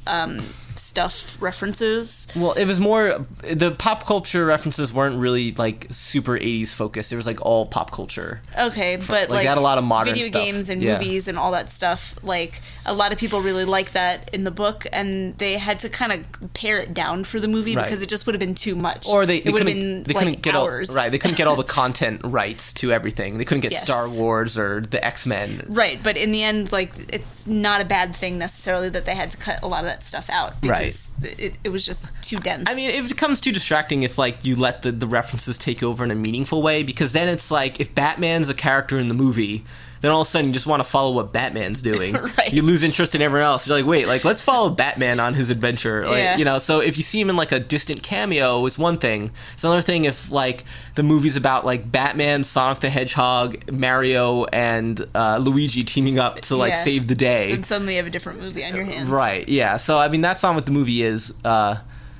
um, stuff references. Well, it was more the pop culture references weren't really like super eighties focused. It was like all pop culture. Okay, but like, like had a lot of modern video stuff. games and Yeah. movies and all that stuff. Like a lot of people really like that in the book, and they had to kind of pare it down for the movie Right. because it just would have been too much. Or they, it they would have couldn't been they like couldn't get hours. all right. They couldn't get all the content rights to everything. They couldn't get Yes. Star Wars or the X-Men. Right, but in the end, like it's not a bad thing necessarily that they had to cut a lot of that stuff out because it, it was just too dense. I mean, it becomes too distracting if like you let the, the references take over in a meaningful way, because then it's like if Batman's a character in the movie, then all of a sudden you just want to follow what Batman's doing. Right. You lose interest in everyone else. You're like, wait, like let's follow Batman on his adventure. Like, Yeah. you know, so if you see him in like a distant cameo, it's one thing. It's another thing if like the movie's about like Batman, Sonic the Hedgehog, Mario, and uh, Luigi teaming up to like Yeah. save the day. and suddenly you have a different movie on your hands. Right, yeah. So, I mean, that's not what the movie is. Uh,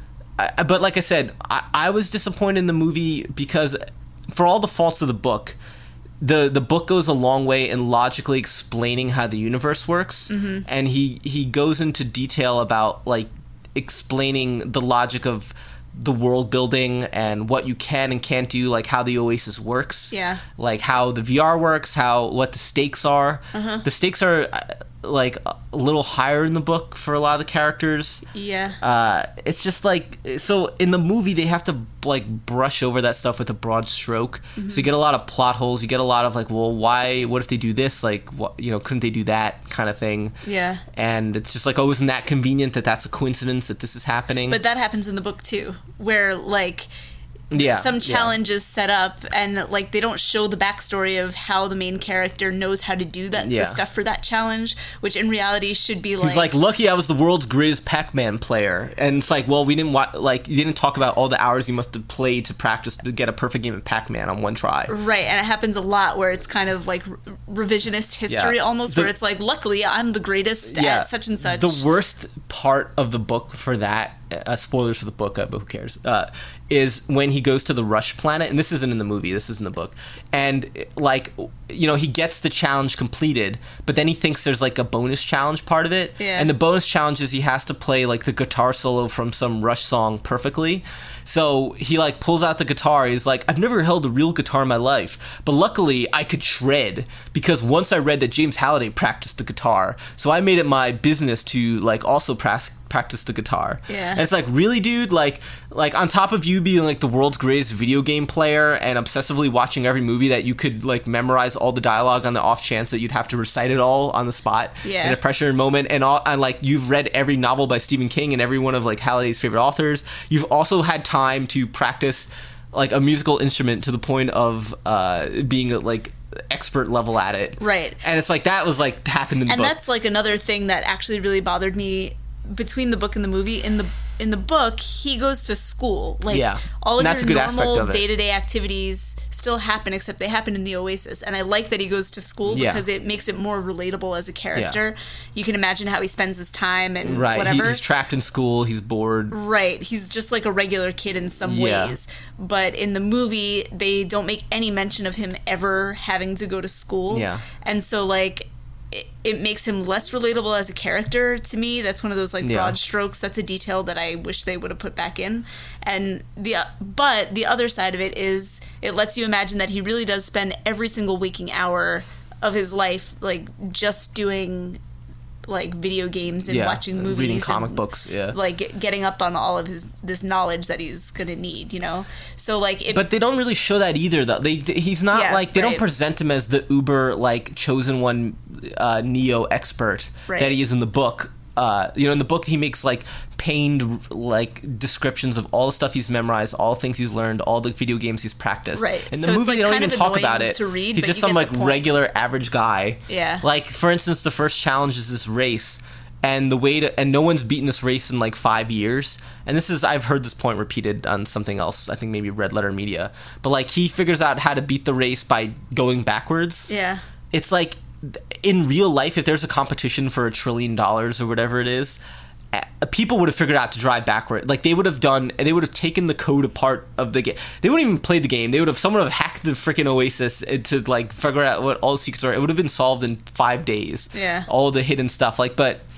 I, but like I said, I, I was disappointed in the movie because for all the faults of the book, the, the book goes a long way in logically explaining how the universe works. Mm-hmm. And he, he goes into detail about, like, explaining the logic of the world building and what you can and can't do, like how the Oasis works. Yeah. Like how the V R works, how what the stakes are. Uh-huh. The stakes are uh, like a little higher in the book for a lot of the characters. Yeah. Uh, it's just like so in the movie they have to like brush over that stuff with a broad stroke. Mm-hmm. So you get a lot of plot holes. You get a lot of like, well, why? What if they do this? Like, what? You know, couldn't they do that kind of thing? Yeah. And it's just like, oh, isn't that convenient that that's a coincidence that this is happening? But that happens in the book too, where like yeah, some yeah. challenge is set up and like they don't show the backstory of how the main character knows how to do that Yeah. the stuff for that challenge, which in reality should be like He's like, lucky I was the world's greatest Pac-Man player. And it's like, well, we didn't wa- like you didn't talk about all the hours you must have played to practice to get a perfect game of Pac-Man on one try. right, and it happens a lot where it's kind of like re- revisionist history Yeah. almost, The- where it's like, luckily I'm the greatest at such and such. The worst part of the book for that, uh, spoilers for the book, uh, but who cares, uh, is when he goes to the Rush planet, and this isn't in the movie, this is in the book, and like, you know, he gets the challenge completed, but then he thinks there's like a bonus challenge part of it, Yeah. and the bonus challenge is he has to play like the guitar solo from some Rush song perfectly. So he like pulls out the guitar. He's like, I've never held a real guitar in my life, but luckily I could shred because once I read that James Halliday practiced the guitar, so I made it my business to like also pras- practice the guitar. Yeah. And it's like, really, dude? Like, like on top of you being like the world's greatest video game player and obsessively watching every movie, that you could like memorize all the dialogue on the off chance that you'd have to recite it all on the spot Yeah. in a pressure moment, and all, and like you've read every novel by Stephen King and every one of like Halliday's favorite authors. You've also had time to practice like a musical instrument to the point of uh, being like expert level at it. Right. And it's like that was like happened in the and book. that's like another thing that actually really bothered me between the book and the movie. In the in the book, he goes to school. Like Yeah. all of And that's your a good aspect normal of it. day-to-day activities still happen, except they happen in the Oasis. And I like that he goes to school Yeah. because it makes it more relatable as a character. You can imagine how he spends his time and right. He- whatever. he's trapped in school. He's bored. Right. He's just like a regular kid in some Yeah. ways. But in the movie, they don't make any mention of him ever having to go to school. Yeah. And so, like, it, it makes him less relatable as a character to me. That's one of those, like, Yeah. broad strokes. That's a detail that I wish they would have put back in. And the But the other side of it is it lets you imagine that he really does spend every single waking hour of his life, like, just doing like video games and Yeah. watching movies, Reading comic and, books, yeah. like get- getting up on all of his this knowledge that he's gonna need, you know. So like, it, But they don't really show that either, though. They he's not Yeah, like they don't right. present him as the uber like chosen one, uh, Neo expert Right. that he is in the book. Uh, you know, in the book he makes like pained like descriptions of all the stuff he's memorized, all the things he's learned, all the video games he's practiced. Right. In the So it's, movie like, they don't kind even of talk annoying about it. to read, he's but just you some get like the point. regular average guy. Yeah. Like for instance, the first challenge is this race. And the way to and no one's beaten this race in like five years. And this is I've heard this point repeated on something else. I think maybe Red Letter Media. But like he figures out how to beat the race by going backwards. yeah. It's like in real life, if there's a competition for a trillion dollars or whatever it is, uh, people would have figured out to drive backward. Like they would have done, they would have taken the code apart of the game. They wouldn't even play the game. They would have someone would have hacked the freaking Oasis to like figure out what all the secrets are. It would have been solved in five days. Yeah. All the hidden stuff. Like, but.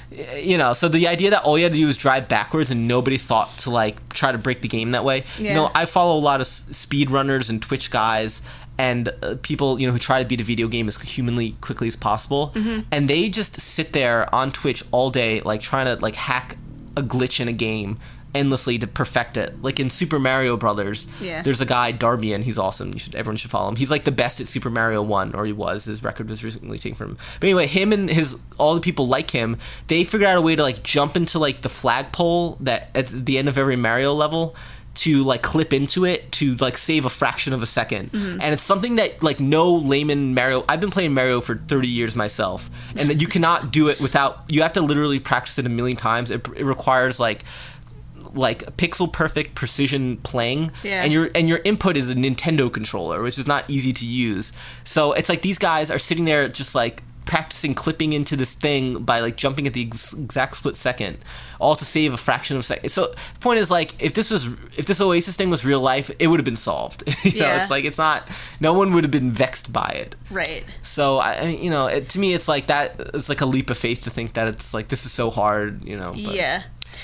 you know, so the idea that all you had to do was drive backwards and nobody thought to like try to break the game that way. Yeah. You know, I follow a lot of speed runners and Twitch guys and uh, people, you know, who try to beat a video game as humanly quickly as possible, mm-hmm. and they just sit there on Twitch all day, like trying to like hack a glitch in a game endlessly to perfect it. Like in Super Mario Brothers, yeah. there's a guy, Darbian, he's awesome. You should everyone should follow him. He's like the best at Super Mario one, or he was. His record was recently taken from him. But anyway, him and his all the people like him, they figured out a way to like jump into like the flagpole that at the end of every Mario level to like clip into it to like save a fraction of a second. Mm-hmm. And it's something that like no layman Mario, I've been playing Mario for thirty years myself, and that you cannot do it without, you have to literally practice it a million times. It, it requires like like pixel perfect precision playing, yeah. and your and your input is a Nintendo controller, which is not easy to use. So it's like these guys are sitting there just like practicing clipping into this thing by like jumping at the ex- exact split second, all to save a fraction of a second. So the point is, like, if this was if this Oasis thing was real life, it would have been solved. you yeah. know, it's like it's not. No one would have been vexed by it. Right. So I, I mean, you know, it, to me, it's like that. It's like a leap of faith to think that it's like this is so hard. You know. But. Yeah.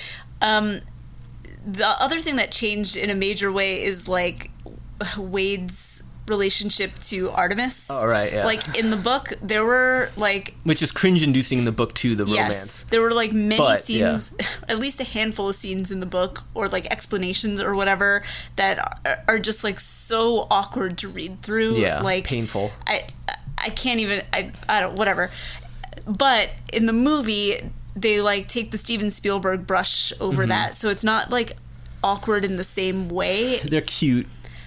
Um, the other thing that changed in a major way is like Wade's relationship to Artemis. Oh, right, yeah. Like in the book, there were like, which is cringe-inducing in the book too. The yes, romance. There were like many But, scenes, yeah. at least a handful of scenes in the book, or like explanations or whatever, that are, are just like so awkward to read through. Yeah, like painful. I I can't even. I I don't whatever. But in the movie, they like take the Steven Spielberg brush over mm-hmm. that, so it's not like awkward in the same way. They're cute,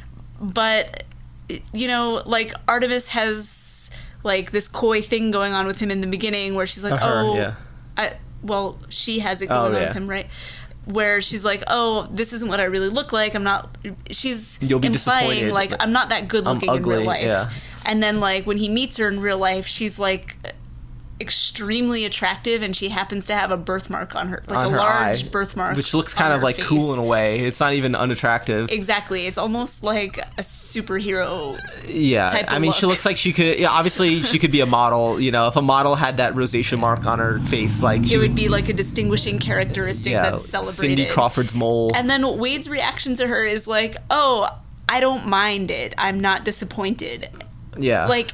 but you know, like Artemis has like this coy thing going on with him in the beginning, where she's like, uh, her, "Oh, yeah. I, well, she has it going oh, on yeah. with him, right?" Where she's like, "Oh, this isn't what I really look like. I'm not." She's You'll be implying disappointed, like I'm not that good looking in ugly, real life. Yeah. And then like when he meets her in real life, she's like extremely attractive, and she happens to have a birthmark on her, like on a her large eye, birthmark, which looks kind of like face. cool in a way. It's not even unattractive. Exactly, it's almost like a superhero. Yeah, type of I mean, look. she looks like she could. Yeah, obviously, she could be a model. You know, if a model had that rosacea mark on her face, like she it would be like a distinguishing characteristic yeah, that's celebrated. Cindy Crawford's mole. And then Wade's reaction to her is like, "Oh, I don't mind it. I'm not disappointed." Yeah, like.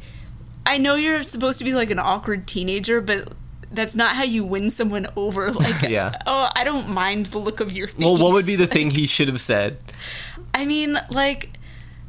I know you're supposed to be like an awkward teenager, but that's not how you win someone over. Like, yeah. oh, I don't mind the look of your face. Well, what would be the thing he should have said? I mean, like...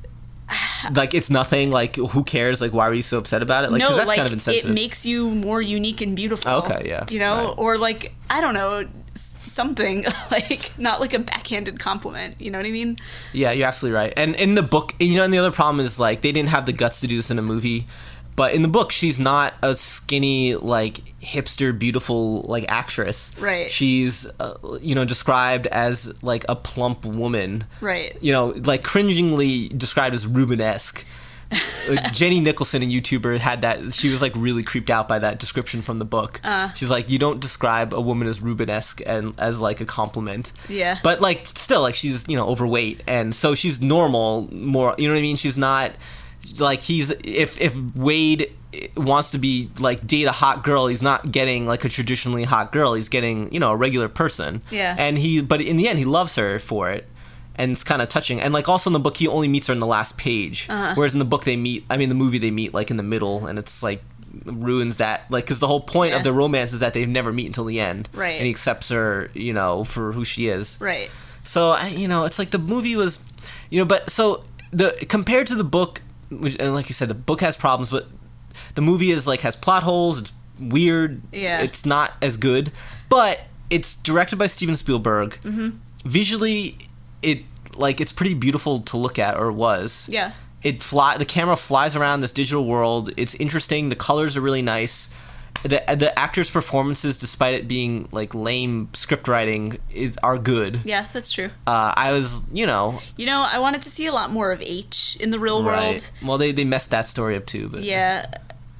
Like, it's nothing, like, who cares? Like, why were you so upset about it? Like, no, 'cause that's like, kind of insensitive. It makes you more unique and beautiful. Oh, okay, yeah. You know? Right. Or, like, I don't know, something. Like, not like a backhanded compliment. You know what I mean? Yeah, you're absolutely right. And in the book, you know, and the other problem is, like, they didn't have the guts to do this in a movie. But in the book, she's not a skinny, like, hipster, beautiful, like, actress. Right. She's, uh, you know, described as, like, a plump woman. Right. You know, like, cringingly described as Rubenesque. Like, Jenny Nicholson, a YouTuber, had that. She was, like, really creeped out by that description from the book. Uh. She's like, you don't describe a woman as Rubenesque and as, like, a compliment. Yeah. But, like, still, like, she's, you know, overweight. And so she's normal, more, you know what I mean? She's not... Like, he's if if Wade wants to be like date a hot girl, he's not getting like a traditionally hot girl. He's getting, you know, a regular person. Yeah. And he, but in the end, he loves her for it, and it's kind of touching. And like also in the book, he only meets her in the last page, uh-huh. whereas in the book they meet. I mean, the movie they meet like in the middle, and it's like ruins that. Like, because the whole point yeah. of the romance is that they never meet until the end. Right. And he accepts her, you know, for who she is. Right. So I, you know, it's like the movie was, you know, but so the compared to the book. Which, and like you said, the book has problems, but the movie is like has plot holes. It's weird. Yeah. It's not as good, but it's directed by Steven Spielberg. Mm-hmm. Visually, it like it's pretty beautiful to look at, or was. Yeah. It fly. The camera flies around this digital world. It's interesting. The colors are really nice. The the actors' performances, despite it being like lame script writing, is are good. Yeah, that's true. Uh, I was, you know, You know, I wanted to see a lot more of H in the real right. world. Well, they they messed that story up too, but Yeah.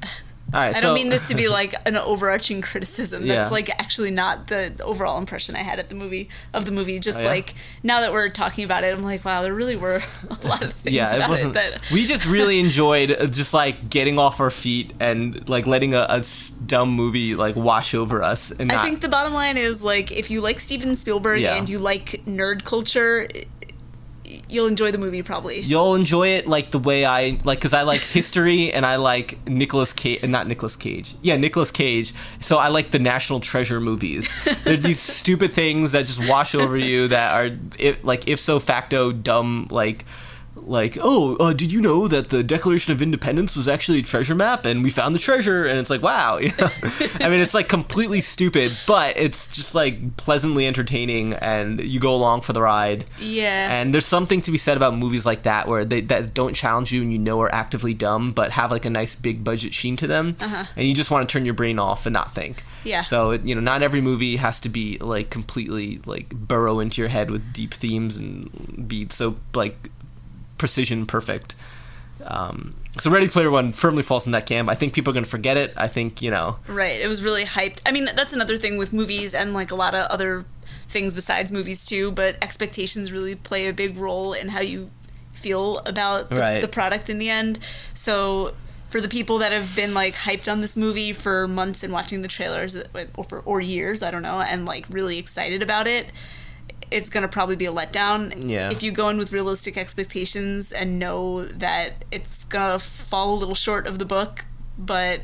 All right, I so, don't mean this to be like an overarching criticism. That's Yeah. like actually not the overall impression I had at the movie of the movie. Just Oh, yeah? like now that we're talking about it, I'm like, wow, there really were a lot of things yeah, about it wasn't. that. We just really enjoyed uh, just like getting off our feet and like letting a, a s- dumb movie like wash over us. And I not, think the bottom line is like if you like Steven Spielberg Yeah. and you like nerd culture, you'll enjoy the movie probably. You'll enjoy it like the way I like, because I like history and I like Nicolas Cage, not Nicolas Cage, yeah, Nicolas Cage. So I like the National Treasure movies. There's these stupid things that just wash over you that are if, like if so facto dumb, like. Like, oh, uh, did you know that the Declaration of Independence was actually a treasure map, and we found the treasure, and it's like, wow. You know? I mean, it's like completely stupid, but it's just like pleasantly entertaining, and you go along for the ride. Yeah. And there's something to be said about movies like that, where they that don't challenge you and you know are actively dumb, but have like a nice big budget sheen to them, Uh-huh. and you just want to turn your brain off and not think. Yeah. So you know, not every movie has to be like completely like burrow into your head with deep themes and be so like precision perfect. Um, so Ready Player One firmly falls in that camp. I think people are going to forget it. I think, you know... Right. It was really hyped. I mean, that's another thing with movies and like a lot of other things besides movies too, but expectations really play a big role in how you feel about the, Right. the product in the end. So for the people that have been like hyped on this movie for months and watching the trailers or, for, or years, I don't know, and like really excited about it, it's going to probably be a letdown. Yeah. If you go in with realistic expectations and know that it's going to fall a little short of the book, but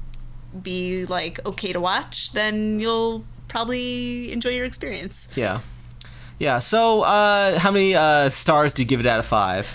be like okay to watch, then you'll probably enjoy your experience. Yeah. Yeah, so uh, how many uh, stars do you give it out of five?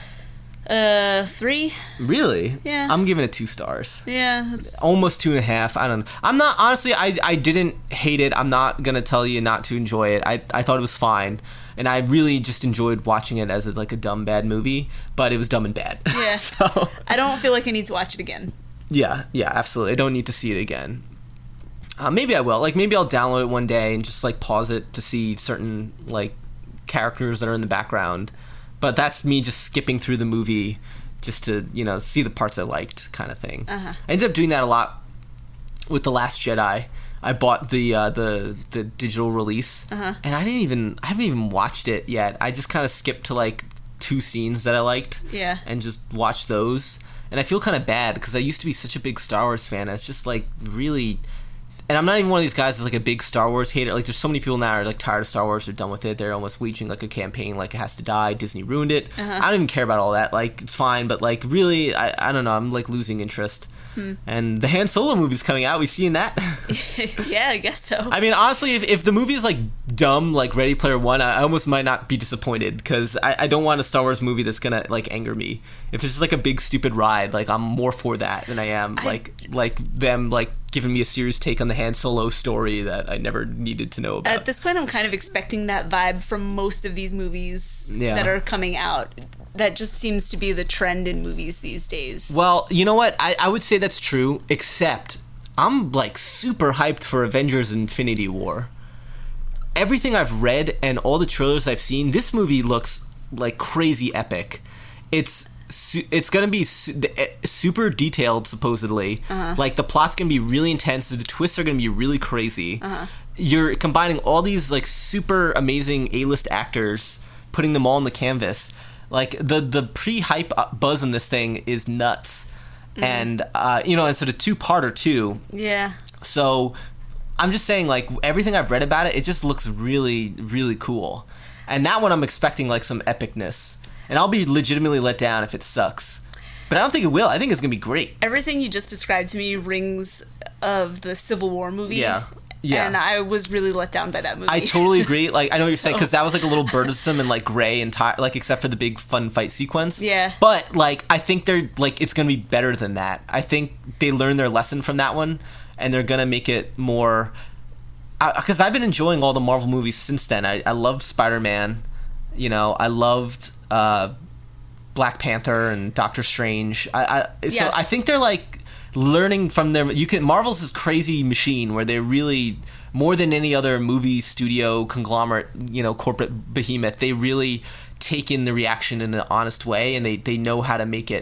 Uh, three? Really? Yeah. I'm giving it two stars. Yeah. That's, Almost two and a half. I don't know. I'm not, honestly, I, I didn't hate it. I'm not going to tell you not to enjoy it. I, I thought it was fine. And I really just enjoyed watching it as a, like a dumb, bad movie. But it was dumb and bad. yeah. So, I don't feel like I need to watch it again. yeah, yeah, absolutely. I don't need to see it again. Uh, maybe I will. Like, maybe I'll download it one day and just, like, pause it to see certain, like, characters that are in the background. But that's me just skipping through the movie just to, you know, see the parts I liked kind of thing. Uh-huh. I ended up doing that a lot with The Last Jedi. I bought the uh, the the digital release, Uh-huh. and I didn't even I haven't even watched it yet. I just kind of skipped to like two scenes that I liked, Yeah. and just watched those. And I feel kind of bad because I used to be such a big Star Wars fan. It's just like really. And I'm not even one of these guys that's like a big Star Wars hater. Like, there's so many people now are like tired of Star Wars. They're done with it. They're almost waging like a campaign, like it has to die. Disney ruined it. Uh-huh. I don't even care about all that. Like, it's fine, but like really, I, I don't know. I'm like losing interest. Hmm. And the Han Solo movie's coming out. We seeing that? yeah, I guess so. I mean, honestly, if, if the movie is like dumb, like Ready Player One, I, I almost might not be disappointed because I, I don't want a Star Wars movie that's gonna like anger me. If it's just like a big stupid ride, like I'm more for that than I am I- like like them like giving me a serious take on the Han Solo story that I never needed to know about. At this point, I'm kind of expecting that vibe from most of these movies Yeah. that are coming out. That just seems to be the trend in movies these days. Well, you know what? I, I would say that's true, except I'm like super hyped for Avengers Infinity War. Everything I've read and all the trailers I've seen, this movie looks like crazy epic. It's su- it's gonna be su- eh, super detailed, supposedly. Uh-huh. Like the plot's gonna be really intense. The twists are gonna be really crazy. Uh-huh. You're combining all these like super amazing A-list actors, putting them all on the canvas. Like the the pre-hype buzz in this thing is nuts, Mm-hmm. and uh, you know, and so the two-parter too. yeah. So I'm just saying, like everything I've read about it, it just looks really, really cool. And that one I'm expecting like some epicness, and I'll be legitimately let down if it sucks. But I don't think it will. I think it's gonna be great. Everything you just described to me rings of the Civil War movie. Yeah. Yeah. And I was really let down by that movie. I totally agree. Like I know what you're saying So- because that was like a little burdensome and like gray and ti- like except for the big fun fight sequence. Yeah. But like I think they're like it's gonna be better than that. I think they learned their lesson from that one, and they're gonna make it more. Because I've been enjoying all the Marvel movies since then. I I loved Spider-Man. You know, I loved uh, Black Panther and Doctor Strange. I, I so Yeah. I think they're like learning from their. You can Marvel's this crazy machine where they really more than any other movie studio conglomerate, you know, corporate behemoth. They really take in the reaction in an honest way, and they they know how to make it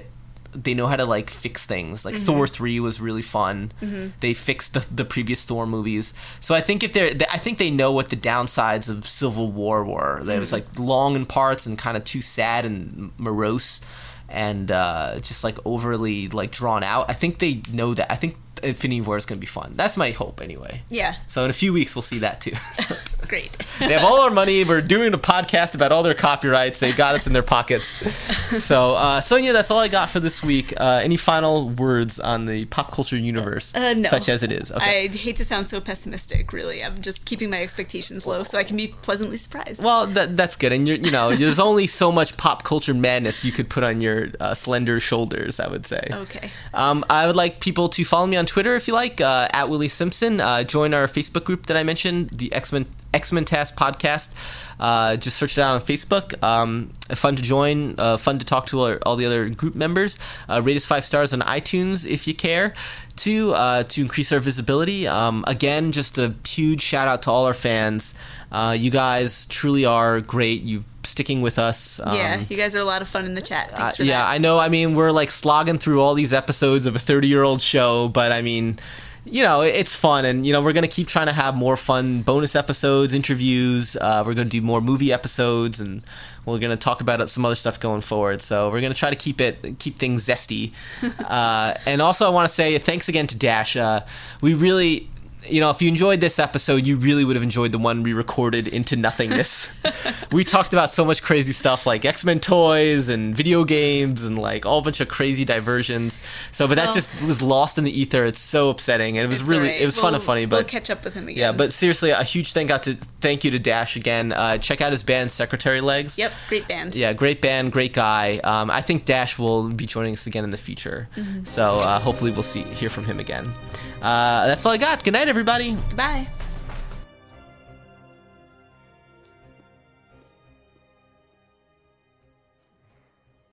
they know how to like fix things. Like mm-hmm. Thor three was really fun. Mm-hmm. They fixed the, the previous Thor movies. So I think if they're, they, I think they know what the downsides of Civil War were. That mm-hmm. it was like long in parts and kind of too sad and morose, and uh, just like overly like drawn out. I think they know that. I think Infinity War is going to be fun. That's my hope, anyway. Yeah. So in a few weeks, we'll see that too. Great. They have all our money. We're doing a podcast about all their copyrights. They got us in their pockets. So, uh, Sonia, that's all I got for this week. Uh, any final words on the pop culture universe, uh, no. such as it is? Okay. I hate to sound so pessimistic. Really, I'm just keeping my expectations low so I can be pleasantly surprised. Well, that, that's good. And you're, you know, there's only so much pop culture madness you could put on your uh, slender shoulders, I would say. Okay. Um, I would like people to follow me on Twitter if you like, uh, at Willie Simpson. Uh, join our Facebook group that I mentioned, the X-Men X-Men Task Podcast. Uh, just search it out on Facebook. Um, fun to join, uh, fun to talk to all, all the other group members. Uh, rate us five stars on iTunes if you care to, uh, to increase our visibility. Um, again, just a huge shout out to all our fans. Uh, you guys truly are great. You've sticking with us. Um, yeah, you guys are a lot of fun in the chat. Thanks for uh, yeah, that. I know. I mean, we're like slogging through all these episodes of a thirty-year-old show, but I mean, you know, it's fun, and you know, we're gonna keep trying to have more fun bonus episodes, interviews. Uh, we're gonna do more movie episodes, and we're gonna talk about some other stuff going forward. So we're gonna try to keep it, keep things zesty. uh, and also, I want to say thanks again to Dash. Uh, we really. You know, if you enjoyed this episode, you really would have enjoyed the one we recorded into nothingness. We talked about so much crazy stuff like X-Men toys and video games and like all a bunch of crazy diversions. So, but that well, just was lost in the ether. It's so upsetting, and it was really right. it was we'll, fun and funny. But we'll catch up with him again. Yeah, but seriously, a huge thank out to thank you to Dash again. Uh, check out his band, Secretary Legs. Yep, great band. Yeah, great band, great guy. Um, I think Dash will be joining us again in the future. Mm-hmm. So uh, hopefully we'll see hear from him again. Uh, that's all I got. Good night, everybody. Bye.